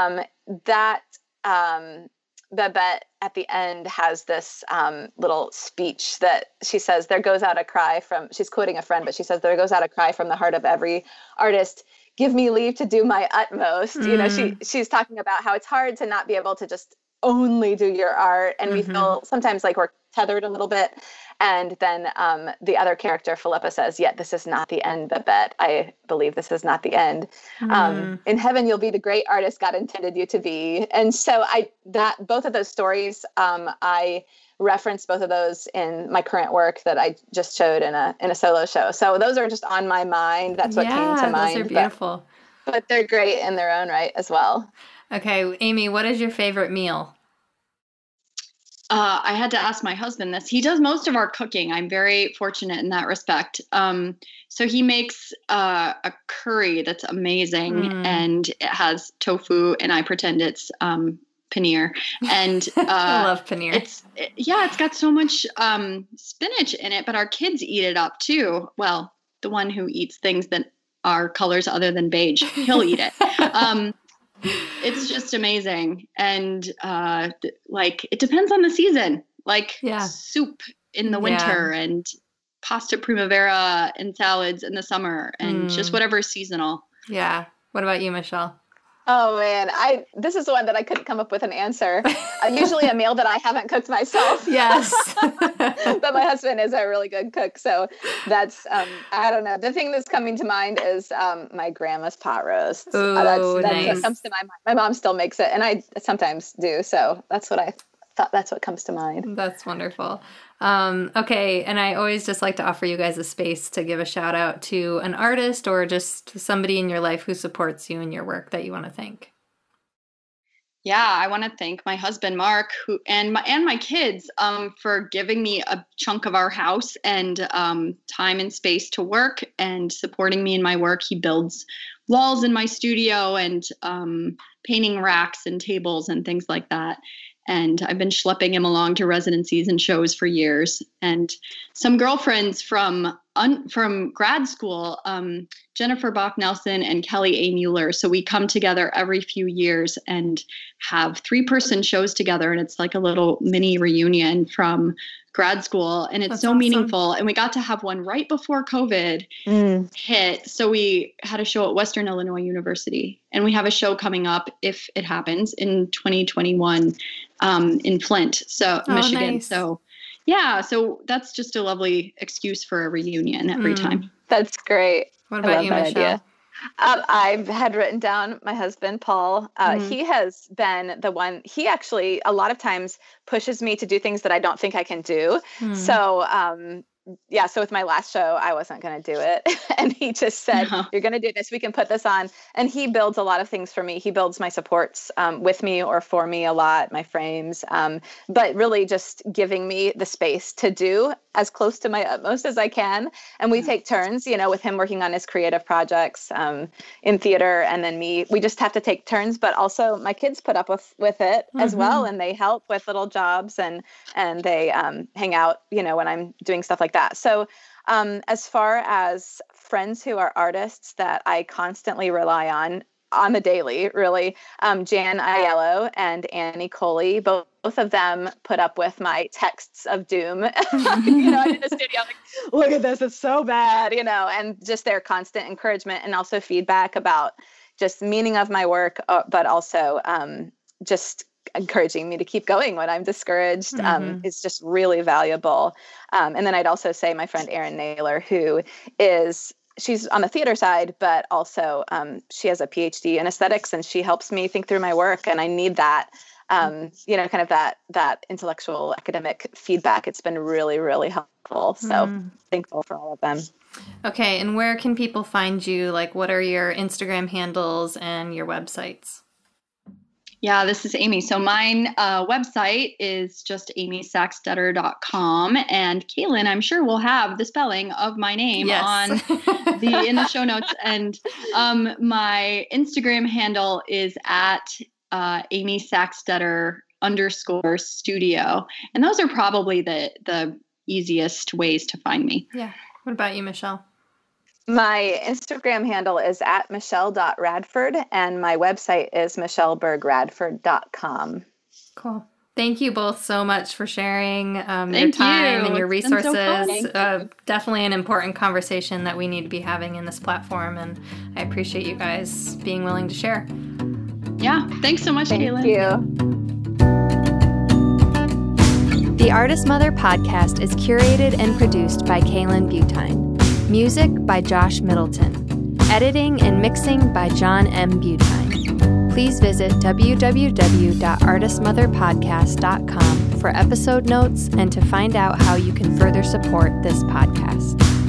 Babette at the end has this little speech that she says, there goes out a cry from, she's quoting a friend, but she says, there goes out a cry from the heart of every artist, give me leave to do my utmost. You know, she's talking about how it's hard to not be able to just only do your art. And we feel sometimes like we're tethered a little bit. And then the other character, Philippa, says, yet this is not the end, Babette. I believe this is not the end. In heaven, you'll be the great artist God intended you to be. And so both of those stories, I reference both of those in my current work that I just showed in a solo show. So those are just on my mind. That's what came to mind. Those are beautiful. But they're great in their own right as well. Okay, Amy, what is your favorite meal? I had to ask my husband this. He does most of our cooking. I'm very fortunate in that respect. So he makes a curry that's amazing, and it has tofu, and I pretend it's paneer. And I love paneer. It's got so much spinach in it, but our kids eat it up too. Well, the one who eats things that are colors other than beige, he'll eat it. It's just amazing. And it depends on the season, soup in the winter and pasta primavera and salads in the summer and just whatever is seasonal. Yeah. What about you, Michelle? Oh man, this is the one that I couldn't come up with an answer. Usually a meal that I haven't cooked myself. Yes. But my husband is a really good cook. So that's, I don't know. The thing that's coming to mind is my grandma's pot roast. Ooh, that's nice. what comes to my mind. My mom still makes it, and I sometimes do. So that's what I thought. That's what comes to mind. That's wonderful. Okay. And I always just like to offer you guys a space to give a shout out to an artist or just somebody in your life who supports you in your work that you want to thank. Yeah, I want to thank my husband, Mark, and my kids for giving me a chunk of our house and time and space to work and supporting me in my work. He builds walls in my studio and painting racks and tables and things like that. And I've been schlepping him along to residencies and shows for years. And some girlfriends from grad school, Jennifer Bach-Nelson and Kelly A. Mueller. So we come together every few years and have 3-person shows together. And it's like a little mini reunion from grad school. And it's so meaningful. And we got to have one right before COVID hit. So we had a show at Western Illinois University. And we have a show coming up, if it happens, in 2021 in Flint, Michigan. Nice. So yeah, so that's just a lovely excuse for a reunion every time. That's great. What about you, Michelle? I've had written down my husband, Paul. He has been the one, he actually a lot of times pushes me to do things that I don't think I can do. So, so with my last show, I wasn't going to do it. And he just said, you're going to do this. We can put this on. And he builds a lot of things for me. He builds my supports with me or for me a lot, my frames, but really just giving me the space to do as close to my utmost as I can. And we take turns, with him working on his creative projects in theater. And then we just have to take turns. But also my kids put up with it as well. And they help with little jobs and they hang out, when I'm doing stuff like that. So as far as friends who are artists that I constantly rely on the daily, really, Jan Aiello and Annie Coley, both of them put up with my texts of doom. I'm in the studio, I'm like, look at this, it's so bad, and just their constant encouragement and also feedback about just meaning of my work, but also just encouraging me to keep going when I'm discouraged is just really valuable. And then I'd also say my friend Erin Naylor, who she's on the theater side, but also she has a PhD in aesthetics and she helps me think through my work. And I need that kind of that intellectual academic feedback. It's been really, really helpful. So thankful for all of them. Okay. And where can people find you? Like, what are your Instagram handles and your websites? Yeah, this is Amy. So mine website is just amysaxtetter.com. And Kaylin, I'm sure will have the spelling of my name in the show notes. And my Instagram handle is at amysaxtetter_studio. And those are probably the easiest ways to find me. Yeah. What about you, Michelle? My Instagram handle is at michelle.radford, and my website is michellebergradford.com. Cool. Thank you both so much for sharing your time and your resources. Definitely an important conversation that we need to be having in this platform, and I appreciate you guys being willing to share. Yeah. Thanks so much, Kaylin. Thank you. The Artist Mother podcast is curated and produced by Kaylin Butine. Music by Josh Middleton. Editing and mixing by John M. Butine. Please visit www.artistmotherpodcast.com for episode notes and to find out how you can further support this podcast.